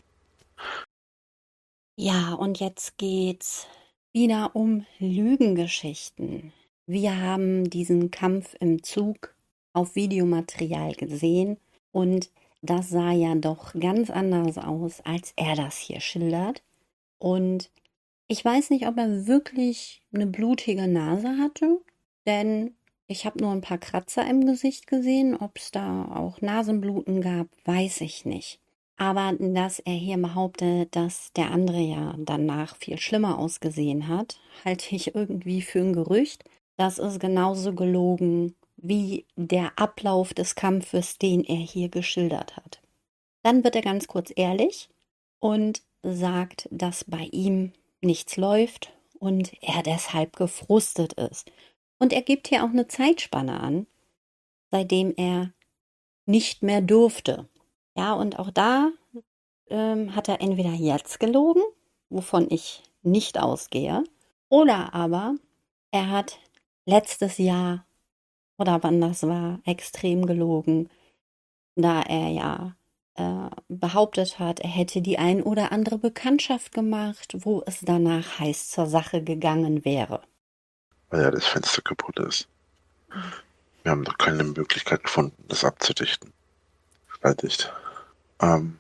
Ja, und jetzt geht's wieder um Lügengeschichten. Wir haben diesen Kampf im Zug auf Videomaterial gesehen und das sah ja doch ganz anders aus, als er das hier schildert. Und ich weiß nicht, ob er wirklich eine blutige Nase hatte, denn ich habe nur ein paar Kratzer im Gesicht gesehen. Ob es da auch Nasenbluten gab, weiß ich nicht. Aber dass er hier behauptet, dass der andere ja danach viel schlimmer ausgesehen hat, halte ich irgendwie für ein Gerücht. Das ist genauso gelogen wie der Ablauf des Kampfes, den er hier geschildert hat. Dann wird er ganz kurz ehrlich und sagt, dass bei ihm nichts läuft und er deshalb gefrustet ist. Und er gibt hier auch eine Zeitspanne an, seitdem er nicht mehr durfte. Ja, und auch da ähm, hat er entweder jetzt gelogen, wovon ich nicht ausgehe, oder aber er hat letztes Jahr oder wann das war, extrem gelogen, da er ja äh, behauptet hat, er hätte die ein oder andere Bekanntschaft gemacht, wo es danach heiß zur Sache gegangen wäre. Weil ja das Fenster kaputt ist. Wir haben doch keine Möglichkeit gefunden, das abzudichten. Fertig. Ähm,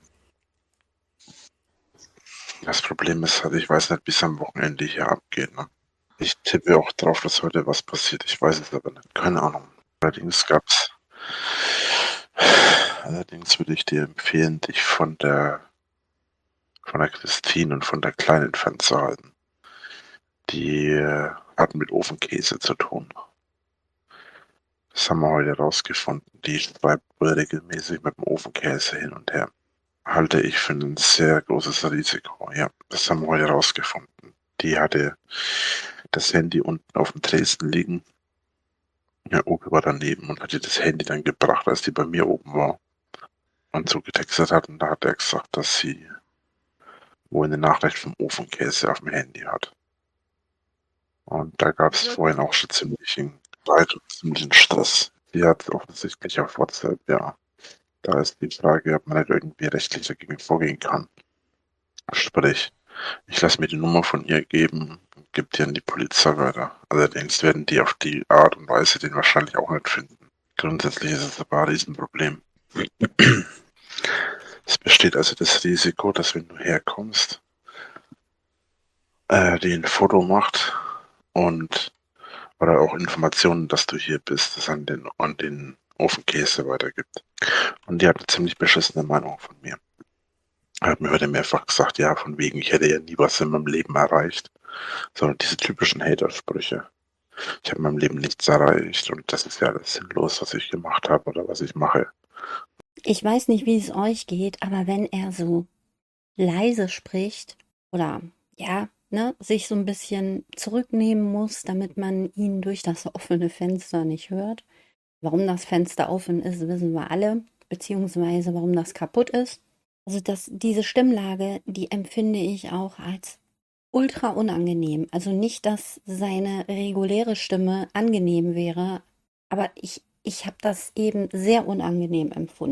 das Problem ist halt, ich weiß nicht, wie es am Wochenende hier abgeht. Ne? Ich tippe auch drauf, dass heute was passiert. Ich weiß es aber nicht. Keine Ahnung. Allerdings gab's. Allerdings würde ich dir empfehlen, dich von der von der Christine und von der Kleinen fernzuhalten. Die äh, hat mit Ofenkäse zu tun. Das haben wir heute rausgefunden. Die schreibt wohl regelmäßig mit dem Ofenkäse hin und her. Halte ich für ein sehr großes Risiko. Ja, das haben wir heute rausgefunden. Die hatte das Handy unten auf dem Tresen liegen. Ja, Opi war daneben und hat ihr das Handy dann gebracht, als die bei mir oben war. Und so getextet hat. Und da hat er gesagt, dass sie wohl eine Nachricht vom Ofenkäse auf dem Handy hat. Und da gab es vorhin auch schon ziemlichen Streit und ziemlichen Stress. Die hat offensichtlich auf WhatsApp, ja. Da ist die Frage, ob man nicht irgendwie rechtlich dagegen vorgehen kann. Sprich, ich lasse mir die Nummer von ihr geben und gebe die an die Polizei weiter. Allerdings werden die auf die Art und Weise den wahrscheinlich auch nicht finden. Grundsätzlich ist es aber ein Riesenproblem. Es besteht also das Risiko, dass wenn du herkommst, äh, die ein Foto macht und oder auch Informationen, dass du hier bist, das an den, an den Ofenkäse weitergibt. Und die hat eine ziemlich beschissene Meinung von mir. Er hat mir heute mehrfach gesagt, ja, von wegen, ich hätte ja nie was in meinem Leben erreicht, sondern diese typischen Hater-Sprüche. Ich habe in meinem Leben nichts erreicht und das ist ja alles sinnlos, was ich gemacht habe oder was ich mache. Ich weiß nicht, wie es euch geht, aber wenn er so leise spricht oder ja, ne, sich so ein bisschen zurücknehmen muss, damit man ihn durch das offene Fenster nicht hört. Warum das Fenster offen ist, wissen wir alle, beziehungsweise warum das kaputt ist. Also das, diese Stimmlage, die empfinde ich auch als ultra unangenehm. Also nicht, dass seine reguläre Stimme angenehm wäre, aber ich, ich habe das eben sehr unangenehm empfunden.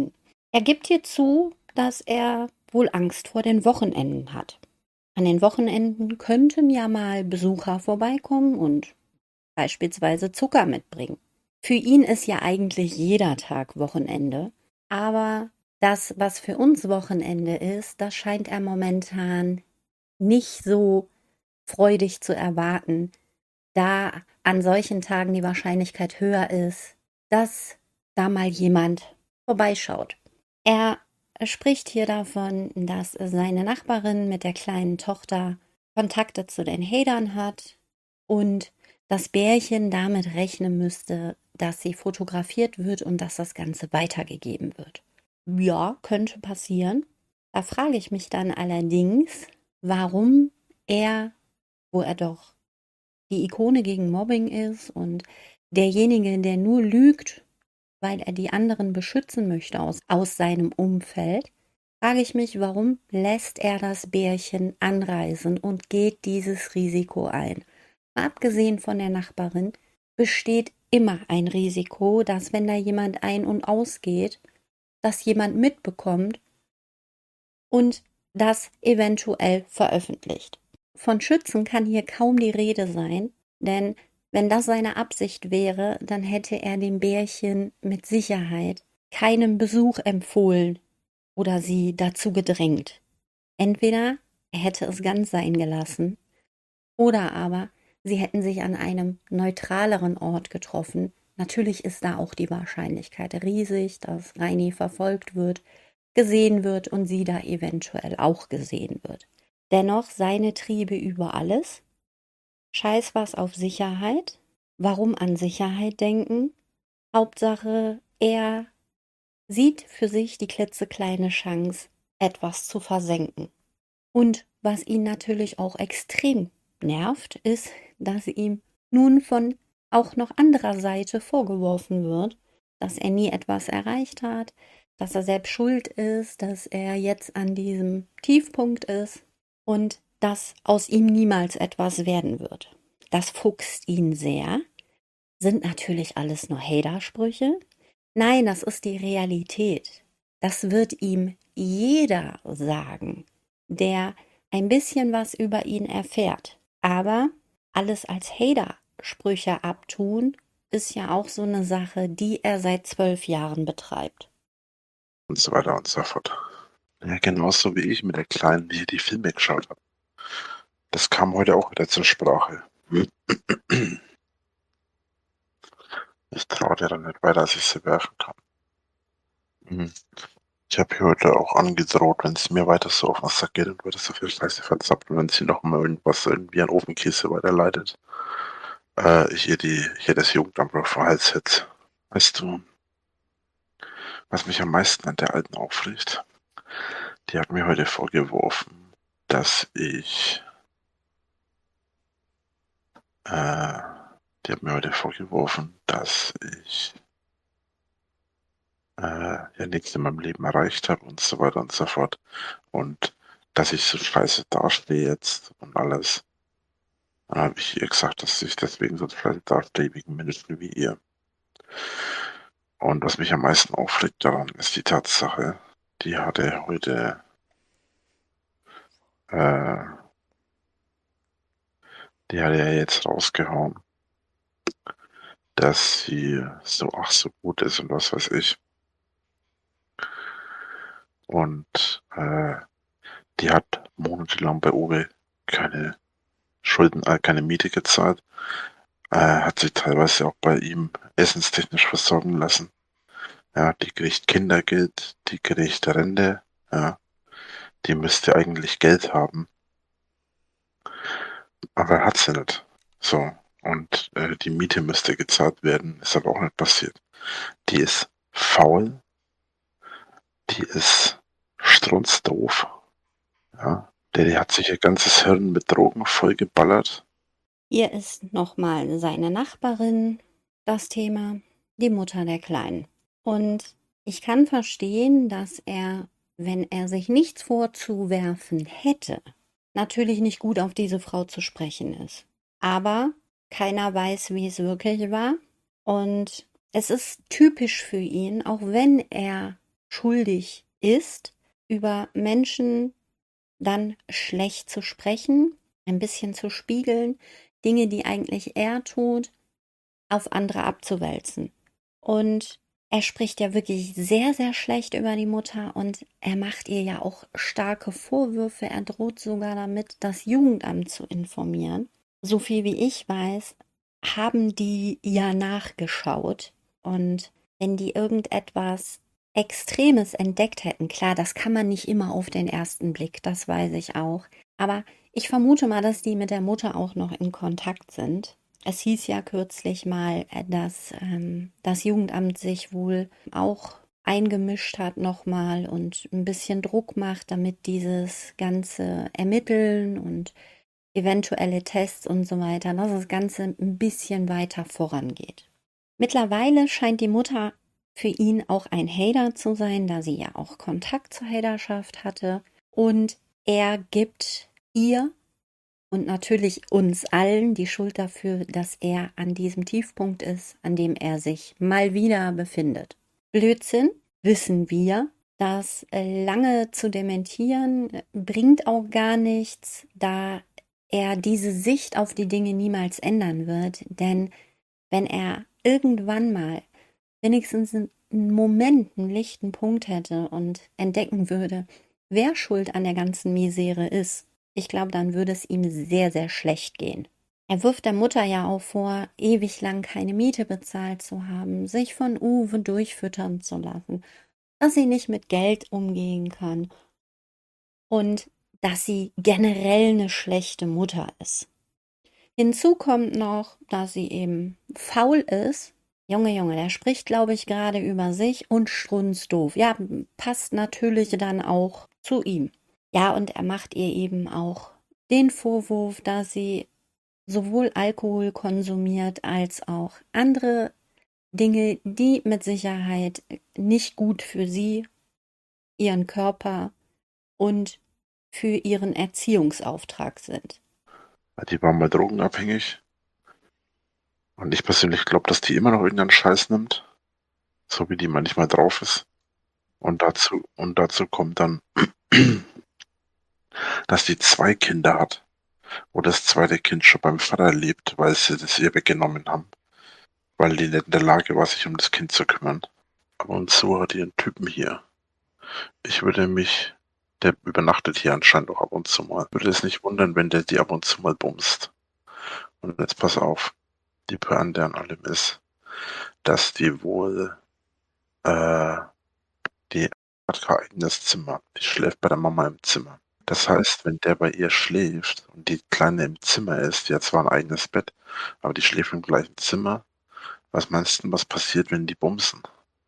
Er gibt hier zu, dass er wohl Angst vor den Wochenenden hat. An den Wochenenden könnten ja mal Besucher vorbeikommen und beispielsweise Zucker mitbringen. Für ihn ist ja eigentlich jeder Tag Wochenende, aber das, was für uns Wochenende ist, das scheint er momentan nicht so freudig zu erwarten, da an solchen Tagen die Wahrscheinlichkeit höher ist, dass da mal jemand vorbeischaut. Er spricht hier davon, dass seine Nachbarin mit der kleinen Tochter Kontakte zu den Hatern hat und das Bärchen damit rechnen müsste, dass sie fotografiert wird und dass das Ganze weitergegeben wird. Ja, könnte passieren. Da frage ich mich dann allerdings, warum er, wo er doch die Ikone gegen Mobbing ist und derjenige, der nur lügt, weil er die anderen beschützen möchte aus, aus seinem Umfeld, frage ich mich, warum lässt er das Bärchen anreisen und geht dieses Risiko ein? Mal abgesehen von der Nachbarin besteht immer ein Risiko, dass wenn da jemand ein- und ausgeht, dass jemand mitbekommt und das eventuell veröffentlicht. Von Schützen kann hier kaum die Rede sein, denn wenn das seine Absicht wäre, dann hätte er dem Bärchen mit Sicherheit keinen Besuch empfohlen oder sie dazu gedrängt. Entweder er hätte es ganz sein gelassen oder aber sie hätten sich an einem neutraleren Ort getroffen. Natürlich ist da auch die Wahrscheinlichkeit riesig, dass Reini verfolgt wird, gesehen wird und sie da eventuell auch gesehen wird. Dennoch seine Triebe über alles. Scheiß was auf Sicherheit. Warum an Sicherheit denken? Hauptsache, er sieht für sich die klitzekleine Chance, etwas zu versenken. Und was ihn natürlich auch extrem nervt, ist, dass ihm nun von auch noch anderer Seite vorgeworfen wird, dass er nie etwas erreicht hat, dass er selbst schuld ist, dass er jetzt an diesem Tiefpunkt ist und dass aus ihm niemals etwas werden wird. Das fuchst ihn sehr. Sind natürlich alles nur Hater-Sprüche. Nein, das ist die Realität. Das wird ihm jeder sagen, der ein bisschen was über ihn erfährt. Aber alles als Hater-Sprüche abtun, ist ja auch so eine Sache, die er seit zwölf Jahren betreibt. Und so weiter und so fort. Ja, genauso wie ich mit der Kleinen, die die Filme geschaut habe. Das kam heute auch wieder zur Sprache. Ich traue dir dann nicht weiter, dass ich sie werfen kann. Mhm. Ich habe ihr heute auch angedroht, wenn sie mir weiter so auf den Sack geht und würde so viel Scheiße verzapft und wenn sie noch mal irgendwas irgendwie an Ofenkäse weiterleitet, äh, ich ihr die, ich ihr das Jugendamt auf den Hals setze. Weißt du, was mich am meisten an der Alten aufregt? Die hat mir heute vorgeworfen, dass ich, äh, die hat mir heute vorgeworfen, dass ich äh, ja nichts in meinem Leben erreicht habe und so weiter und so fort. Und dass ich so scheiße dastehe jetzt und alles. Dann habe ich ihr gesagt, dass ich deswegen so scheiße dastehe, wegen Menschen wie ihr. Und was mich am meisten aufregt daran, ist die Tatsache, die hatte heute äh, die hat ja jetzt rausgehauen, dass sie so ach so gut ist und was weiß ich. Und äh, die hat monatelang bei Uwe keine Schulden, äh, keine Miete gezahlt, äh, hat sich teilweise auch bei ihm essenstechnisch versorgen lassen. Ja, die kriegt Kindergeld, die kriegt Rente, ja, die müsste eigentlich Geld haben. Aber hat sie nicht. So, und äh, die Miete müsste gezahlt werden, ist aber auch nicht passiert. Die ist faul, die ist strunzdoof, ja. Der, der hat sich ihr ganzes Hirn mit Drogen vollgeballert. Hier ist nochmal seine Nachbarin das Thema, die Mutter der Kleinen. Und ich kann verstehen, dass er, wenn er sich nichts vorzuwerfen hätte, natürlich nicht gut auf diese Frau zu sprechen ist. Aber keiner weiß, wie es wirklich war. Und es ist typisch für ihn, auch wenn er schuldig ist, über Menschen dann schlecht zu sprechen, ein bisschen zu spiegeln, Dinge, die eigentlich er tut, auf andere abzuwälzen. Und er spricht ja wirklich sehr, sehr schlecht über die Mutter und er macht ihr ja auch starke Vorwürfe. Er droht sogar damit, das Jugendamt zu informieren. So viel wie ich weiß, haben die ja nachgeschaut. Und wenn die irgendetwas Extremes entdeckt hätten, klar, das kann man nicht immer auf den ersten Blick, das weiß ich auch. Aber ich vermute mal, dass die mit der Mutter auch noch in Kontakt sind. Es hieß ja kürzlich mal, dass ähm, das Jugendamt sich wohl auch eingemischt hat nochmal und ein bisschen Druck macht, damit dieses ganze Ermitteln und eventuelle Tests und so weiter, dass das Ganze ein bisschen weiter vorangeht. Mittlerweile scheint die Mutter für ihn auch ein Hater zu sein, da sie ja auch Kontakt zur Haterschaft hatte. Und er gibt ihr und natürlich uns allen die Schuld dafür, dass er an diesem Tiefpunkt ist, an dem er sich mal wieder befindet. Blödsinn, wissen wir. Das lange zu dementieren bringt auch gar nichts, da er diese Sicht auf die Dinge niemals ändern wird. Denn wenn er irgendwann mal wenigstens einen Moment, einen lichten Punkt hätte und entdecken würde, wer schuld an der ganzen Misere ist, ich glaube, dann würde es ihm sehr, sehr schlecht gehen. Er wirft der Mutter ja auch vor, ewig lang keine Miete bezahlt zu haben, sich von Uwe durchfüttern zu lassen, dass sie nicht mit Geld umgehen kann und dass sie generell eine schlechte Mutter ist. Hinzu kommt noch, dass sie eben faul ist. Junge, Junge, der spricht, glaube ich, gerade über sich und strunzdoof. Ja, passt natürlich dann auch zu ihm. Ja, und er macht ihr eben auch den Vorwurf, dass sie sowohl Alkohol konsumiert als auch andere Dinge, die mit Sicherheit nicht gut für sie, ihren Körper und für ihren Erziehungsauftrag sind. Die war mal drogenabhängig. Und ich persönlich glaube, dass die immer noch irgendeinen Scheiß nimmt. So wie die manchmal drauf ist. Und dazu, und dazu kommt dann, dass die zwei Kinder hat. Wo das zweite Kind schon beim Vater lebt, weil sie das ihr weggenommen haben. Weil die nicht in der Lage war, sich um das Kind zu kümmern. Aber und so hat die einen Typen hier. Ich würde mich, der übernachtet hier anscheinend auch ab und zu mal. Würde es nicht wundern, wenn der die ab und zu mal bumst. Und jetzt pass auf, die Pointe an allem ist, dass die wohl, äh, die hat kein eigenes Zimmer. Die schläft bei der Mama im Zimmer. Das heißt, wenn der bei ihr schläft und die Kleine im Zimmer ist, die hat zwar ein eigenes Bett, aber die schläft im gleichen Zimmer, was meinst du, was passiert, wenn die bumsen?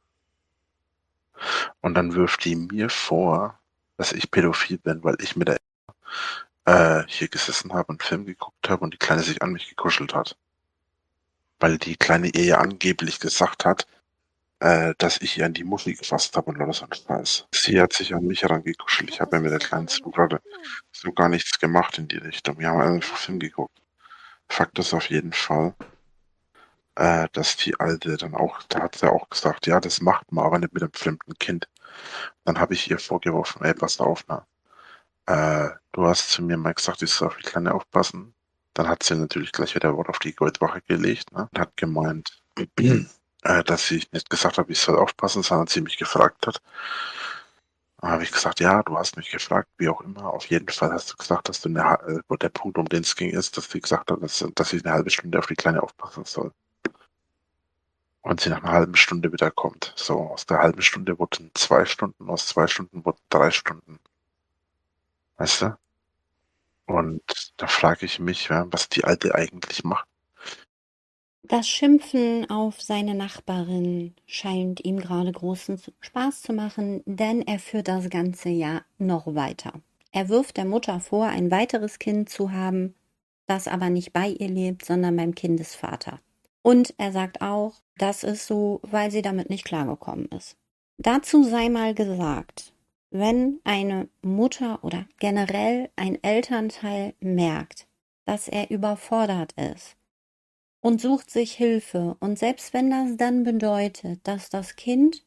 Und dann wirft die mir vor, dass ich pädophil bin, weil ich mit der äh, hier gesessen habe und einen Film geguckt habe und die Kleine sich an mich gekuschelt hat. Weil die Kleine ihr ja angeblich gesagt hat, äh, dass ich ihr an die Muschel gefasst habe und lauter so ein Scheiß. Sie hat sich an mich herangekuschelt. Ich habe ja mit der Kleinen so gerade so gar nichts gemacht in die Richtung. Wir haben einfach Film geguckt. Fakt ist auf jeden Fall, äh, dass die Alte dann auch, da hat sie auch gesagt, ja, das macht man, aber nicht mit einem fremden Kind. Dann habe ich ihr vorgeworfen, ey, pass auf, na. Äh, du hast zu mir mal gesagt, ich soll auf die Kleine aufpassen. Dann hat sie natürlich gleich wieder Wort auf die Goldwache gelegt, ne? Und hat gemeint, äh, dass ich nicht gesagt habe, ich soll aufpassen, sondern sie mich gefragt hat. Dann habe ich gesagt, ja, du hast mich gefragt, wie auch immer. Auf jeden Fall hast du gesagt, dass du eine, äh, der Punkt, um den es ging, ist, dass sie gesagt hat, dass, dass ich eine halbe Stunde auf die Kleine aufpassen soll. Und sie nach einer halben Stunde wieder kommt. So, aus der halben Stunde wurden zwei Stunden, aus zwei Stunden wurden drei Stunden. Weißt du? Und da frage ich mich, ja, was die Alte eigentlich macht. Das Schimpfen auf seine Nachbarin scheint ihm gerade großen Spaß zu machen, denn er führt das ganze Jahr noch weiter. Er wirft der Mutter vor, ein weiteres Kind zu haben, das aber nicht bei ihr lebt, sondern beim Kindesvater. Und er sagt auch, das ist so, weil sie damit nicht klargekommen ist. Dazu sei mal gesagt, wenn eine Mutter oder generell ein Elternteil merkt, dass er überfordert ist und sucht sich Hilfe, und selbst wenn das dann bedeutet, dass das Kind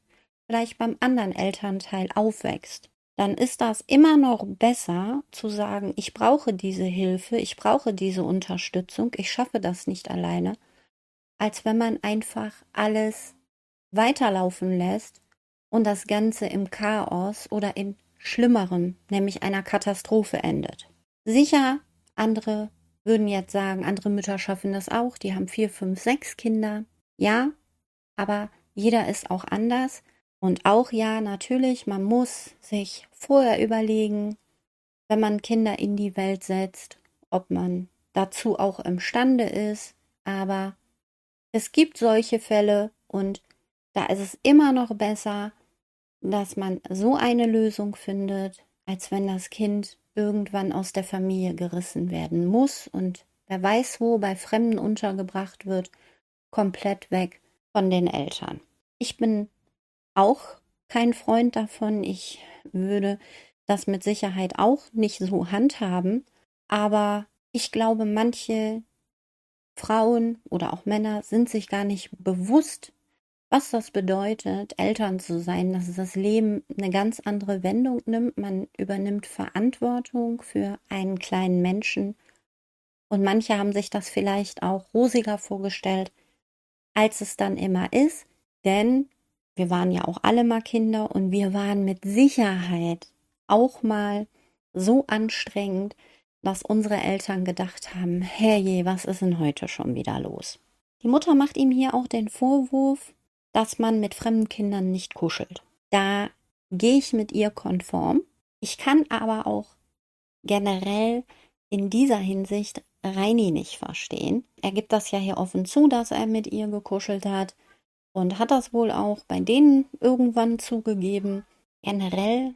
vielleicht beim anderen Elternteil aufwächst, dann ist das immer noch besser zu sagen, ich brauche diese Hilfe, ich brauche diese Unterstützung, ich schaffe das nicht alleine, als wenn man einfach alles weiterlaufen lässt und das Ganze im Chaos oder in Schlimmerem, nämlich einer Katastrophe endet. Sicher, andere würden jetzt sagen, andere Mütter schaffen das auch, die haben vier, fünf, sechs Kinder. Ja, aber jeder ist auch anders. Und auch ja, natürlich, man muss sich vorher überlegen, wenn man Kinder in die Welt setzt, ob man dazu auch imstande ist. Aber es gibt solche Fälle und da ist es immer noch besser, dass man so eine Lösung findet, als wenn das Kind irgendwann aus der Familie gerissen werden muss und wer weiß wo bei Fremden untergebracht wird, komplett weg von den Eltern. Ich bin auch kein Freund davon. Ich würde das mit Sicherheit auch nicht so handhaben, aber ich glaube, manche Frauen oder auch Männer sind sich gar nicht bewusst, was das bedeutet, Eltern zu sein, dass das Leben eine ganz andere Wendung nimmt. Man übernimmt Verantwortung für einen kleinen Menschen und manche haben sich das vielleicht auch rosiger vorgestellt, als es dann immer ist, denn wir waren ja auch alle mal Kinder und wir waren mit Sicherheit auch mal so anstrengend, dass unsere Eltern gedacht haben, herrje, was ist denn heute schon wieder los? Die Mutter macht ihm hier auch den Vorwurf, dass man mit fremden Kindern nicht kuschelt. Da gehe ich mit ihr konform. Ich kann aber auch generell in dieser Hinsicht Reini nicht verstehen. Er gibt das ja hier offen zu, dass er mit ihr gekuschelt hat und hat das wohl auch bei denen irgendwann zugegeben. Generell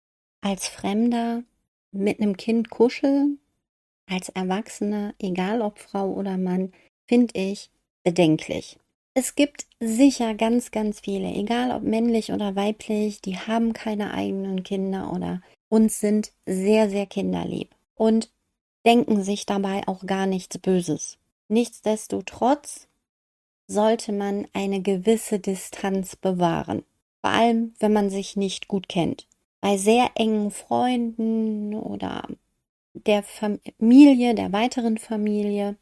als Fremder mit einem Kind kuscheln, als Erwachsener, egal ob Frau oder Mann, finde ich bedenklich. Es gibt sicher ganz, ganz viele, egal ob männlich oder weiblich, die haben keine eigenen Kinder oder uns sind sehr, sehr kinderlieb und denken sich dabei auch gar nichts Böses. Nichtsdestotrotz sollte man eine gewisse Distanz bewahren, vor allem wenn man sich nicht gut kennt. Bei sehr engen Freunden oder der Familie, der weiteren Familie,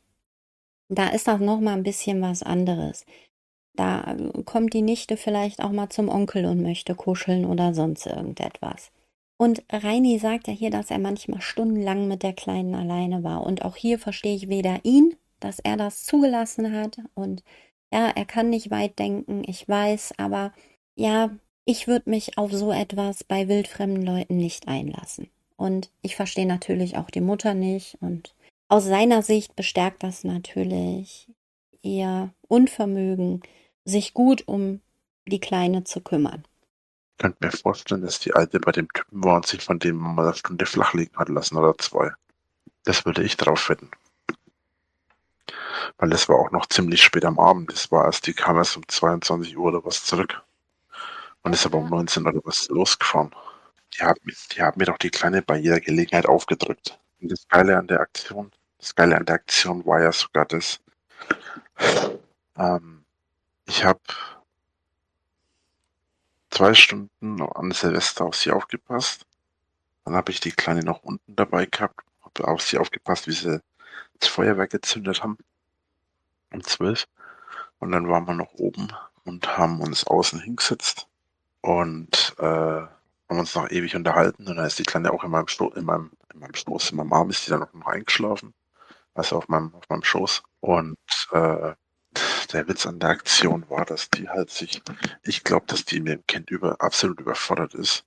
da ist das nochmal ein bisschen was anderes. Da kommt die Nichte vielleicht auch mal zum Onkel und möchte kuscheln oder sonst irgendetwas. Und Reini sagt ja hier, dass er manchmal stundenlang mit der Kleinen alleine war. Und auch hier verstehe ich weder ihn, dass er das zugelassen hat. Und ja, er kann nicht weit denken, ich weiß, aber ja, ich würde mich auf so etwas bei wildfremden Leuten nicht einlassen. Und ich verstehe natürlich auch die Mutter nicht. Und aus seiner Sicht bestärkt das natürlich ihr Unvermögen, sich gut um die Kleine zu kümmern. Ich könnte mir vorstellen, dass die Alte bei dem Typen war und sich von dem mal eine Stunde flach liegen hat lassen oder zwei. Das würde ich drauf wetten. Weil das war auch noch ziemlich spät am Abend. Das war erst, die kam erst um zweiundzwanzig Uhr oder was zurück. Und ist aber um neunzehn Uhr oder was losgefahren. Die haben, die haben mir doch die Kleine bei jeder Gelegenheit aufgedrückt. Und das Geile an der Aktion, das Geile an der Aktion war ja sogar das, ähm, ich habe zwei Stunden an Silvester auf sie aufgepasst. Dann habe ich die Kleine noch unten dabei gehabt, habe auf sie aufgepasst, wie sie das Feuerwerk gezündet haben. Um zwölf. Und dann waren wir noch oben und haben uns außen hingesetzt und äh, haben uns noch ewig unterhalten. Und dann ist die Kleine auch in meinem, Sto in meinem, in meinem Stoß, in meinem Arm ist die dann noch eingeschlafen. Also auf meinem, auf meinem Schoß. Und äh, der Witz an der Aktion war, dass die halt sich, ich glaube, dass die mit dem Kind über, absolut überfordert ist.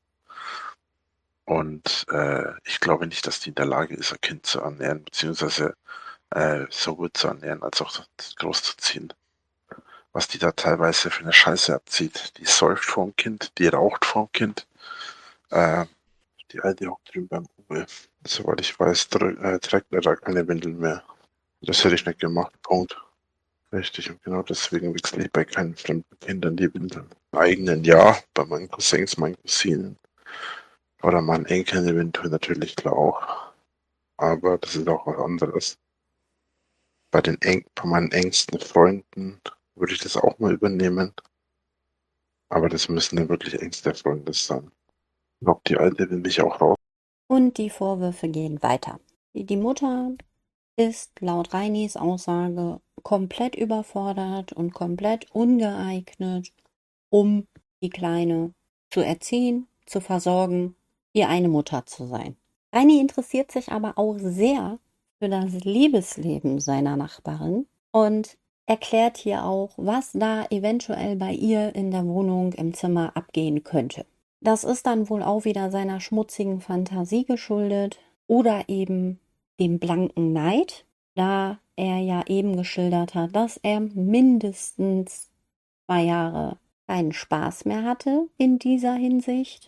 Und äh, ich glaube nicht, dass die in der Lage ist, ein Kind zu ernähren, beziehungsweise äh, so gut zu ernähren, als auch groß zu ziehen. Was die da teilweise für eine Scheiße abzieht. Die säuft vorm Kind, die raucht vorm Kind. Äh, die Alte hockt drüben beim Uwe. Soweit ich weiß, äh, trägt er da keine Windeln mehr. Das hätte ich nicht gemacht, Punkt. Richtig, und genau deswegen wechsle ich bei keinen fremden Kindern die Windeln. Im eigenen ja, bei meinen Cousins, meinen Cousinen oder meinen Enkeln eventuell natürlich klar auch. Aber das ist auch was anderes. Bei, den Eng bei meinen engsten Freunden würde ich das auch mal übernehmen. Aber das müssen dann wirklich engste Freunde sein. Ich glaube, die Alte will mich auch raus. Und die Vorwürfe gehen weiter. Die die Mutter ist laut Reinis Aussage komplett überfordert und komplett ungeeignet, um die Kleine zu erziehen, zu versorgen, ihr eine Mutter zu sein. Reini interessiert sich aber auch sehr für das Liebesleben seiner Nachbarin und erklärt hier auch, was da eventuell bei ihr in der Wohnung im Zimmer abgehen könnte. Das ist dann wohl auch wieder seiner schmutzigen Fantasie geschuldet oder eben dem blanken Neid, da er ja eben geschildert hat, dass er mindestens zwei Jahre keinen Spaß mehr hatte in dieser Hinsicht.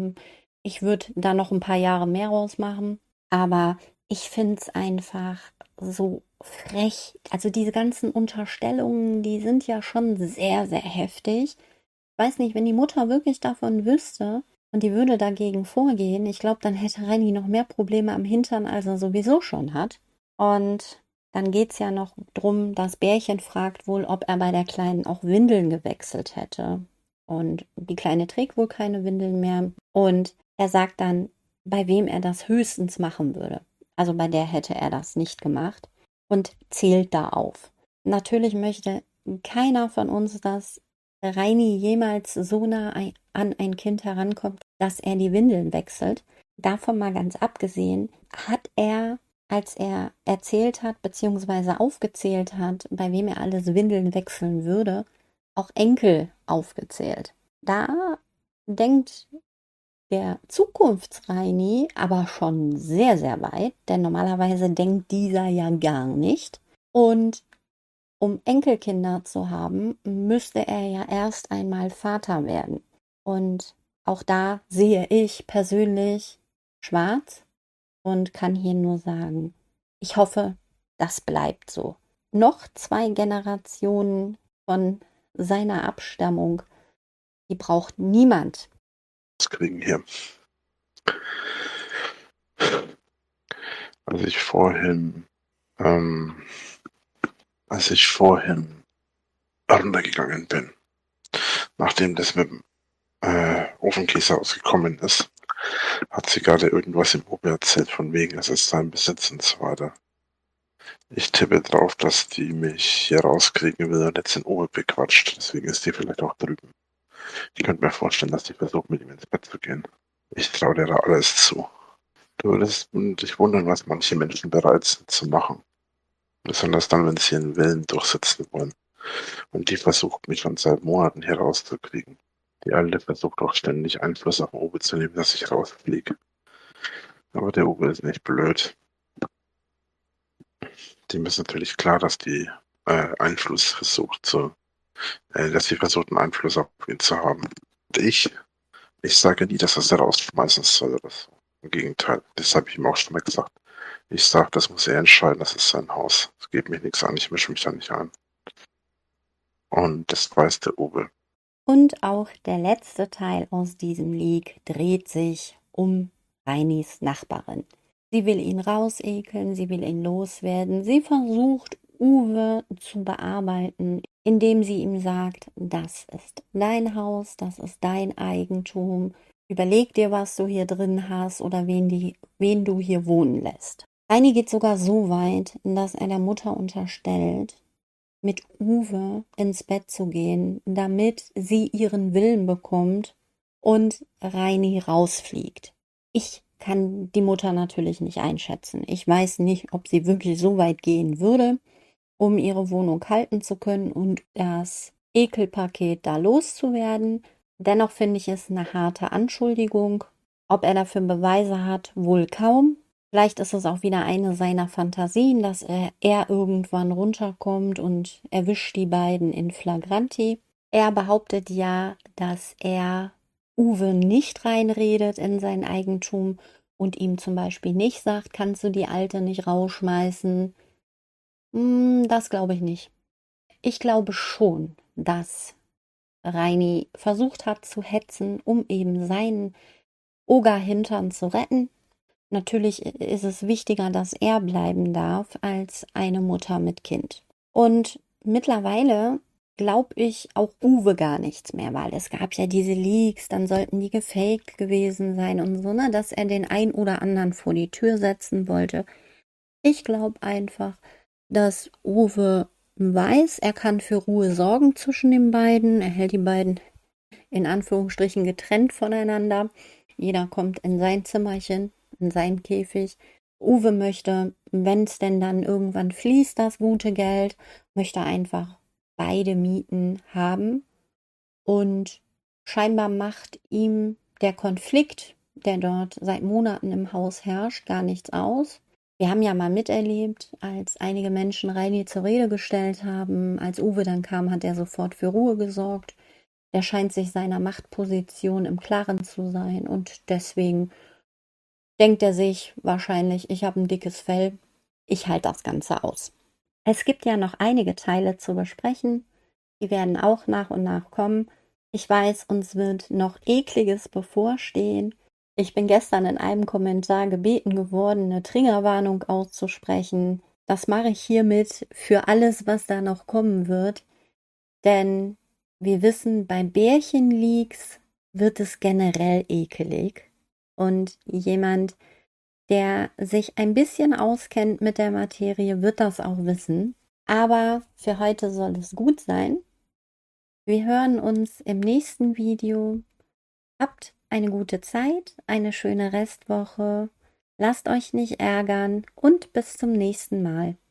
Ich würde da noch ein paar Jahre mehr rausmachen, aber ich finde es einfach so frech. Also diese ganzen Unterstellungen, die sind ja schon sehr, sehr heftig. Ich weiß nicht, wenn die Mutter wirklich davon wüsste und die würde dagegen vorgehen, ich glaube, dann hätte Reini noch mehr Probleme am Hintern, als er sowieso schon hat. Und dann geht es ja noch drum, das Bärchen fragt wohl, ob er bei der Kleinen auch Windeln gewechselt hätte. Und die Kleine trägt wohl keine Windeln mehr. Und er sagt dann, bei wem er das höchstens machen würde. Also bei der hätte er das nicht gemacht und zählt da auf. Natürlich möchte keiner von uns, dass Reini jemals so nah an ein Kind herankommt, dass er die Windeln wechselt. Davon mal ganz abgesehen, hat er, als er erzählt hat, beziehungsweise aufgezählt hat, bei wem er alles Windeln wechseln würde, auch Enkel aufgezählt. Da denkt der Zukunftsreini aber schon sehr, sehr weit, denn normalerweise denkt dieser ja gar nicht. Und um Enkelkinder zu haben, müsste er ja erst einmal Vater werden. Und auch da sehe ich persönlich schwarz und kann hier nur sagen, ich hoffe, das bleibt so. Noch zwei Generationen von seiner Abstammung, die braucht niemand. Das kriegen hier. Als ich vorhin, ähm, als ich vorhin runtergegangen bin, nachdem das mit dem äh, Ofenkäse ausgekommen ist, hat sie gerade irgendwas im Ober erzählt, von wegen, es ist sein Besitz und so weiter. Ich tippe drauf, dass die mich hier rauskriegen will und jetzt den Ober bequatscht. Deswegen ist die vielleicht auch drüben. Ich könnte mir vorstellen, dass die versucht, mit ihm ins Bett zu gehen. Ich traue dir da alles zu. Du würdest dich wundern, was manche Menschen bereit sind zu machen. Besonders dann, wenn sie ihren Willen durchsetzen wollen. Und die versucht mich schon seit Monaten hier rauszukriegen. Die Alte versucht auch ständig Einfluss auf den Uwe zu nehmen, dass ich rausfliege. Aber der Uwe ist nicht blöd. Dem ist natürlich klar, dass die äh, Einfluss versucht zu, äh, dass sie versucht, einen Einfluss auf ihn zu haben. Und ich, ich sage nie, dass er sie rausschmeißen soll oder so. Im Gegenteil, das habe ich ihm auch schon mal gesagt. Ich sage, das muss er entscheiden, das ist sein Haus. Es geht mich nichts an, ich mische mich da nicht ein. Und das weiß der Uwe. Und auch der letzte Teil aus diesem Lied dreht sich um Reinis Nachbarin. Sie will ihn rausekeln, sie will ihn loswerden. Sie versucht, Uwe zu bearbeiten, indem sie ihm sagt, das ist dein Haus, das ist dein Eigentum. Überleg dir, was du hier drin hast oder wen, die, wen du hier wohnen lässt. Reini geht sogar so weit, dass er der Mutter unterstellt, mit Uwe ins Bett zu gehen, damit sie ihren Willen bekommt und Reini rausfliegt. Ich kann die Mutter natürlich nicht einschätzen. Ich weiß nicht, ob sie wirklich so weit gehen würde, um ihre Wohnung halten zu können und das Ekelpaket da loszuwerden. Dennoch finde ich es eine harte Anschuldigung. Ob er dafür Beweise hat, wohl kaum. Vielleicht ist es auch wieder eine seiner Fantasien, dass er, er irgendwann runterkommt und erwischt die beiden in Flagranti. Er behauptet ja, dass er Uwe nicht reinredet in sein Eigentum und ihm zum Beispiel nicht sagt, kannst du die Alte nicht rausschmeißen. Hm, das glaube ich nicht. Ich glaube schon, dass Reini versucht hat zu hetzen, um eben seinen Ogerhintern zu retten. Natürlich ist es wichtiger, dass er bleiben darf, als eine Mutter mit Kind. Und mittlerweile glaube ich auch Uwe gar nichts mehr, weil es gab ja diese Leaks, dann sollten die gefaked gewesen sein und so, ne, dass er den ein oder anderen vor die Tür setzen wollte. Ich glaube einfach, dass Uwe weiß, er kann für Ruhe sorgen zwischen den beiden. Er hält die beiden in Anführungsstrichen getrennt voneinander. Jeder kommt in sein Zimmerchen, in seinen Käfig. Uwe möchte, wenn es denn dann irgendwann fließt, das gute Geld, möchte einfach beide Mieten haben. Und scheinbar macht ihm der Konflikt, der dort seit Monaten im Haus herrscht, gar nichts aus. Wir haben ja mal miterlebt, als einige Menschen Reini zur Rede gestellt haben. Als Uwe dann kam, hat er sofort für Ruhe gesorgt. Er scheint sich seiner Machtposition im Klaren zu sein und deswegen denkt er sich wahrscheinlich, ich habe ein dickes Fell, ich halte das Ganze aus. Es gibt ja noch einige Teile zu besprechen, die werden auch nach und nach kommen. Ich weiß, uns wird noch Ekliges bevorstehen. Ich bin gestern in einem Kommentar gebeten geworden, eine Triggerwarnung auszusprechen. Das mache ich hiermit für alles, was da noch kommen wird. Denn wir wissen, bei Bärchenleaks wird es generell ekelig. Und jemand, der sich ein bisschen auskennt mit der Materie, wird das auch wissen. Aber für heute soll es gut sein. Wir hören uns im nächsten Video. Habt eine gute Zeit, eine schöne Restwoche. Lasst euch nicht ärgern und bis zum nächsten Mal.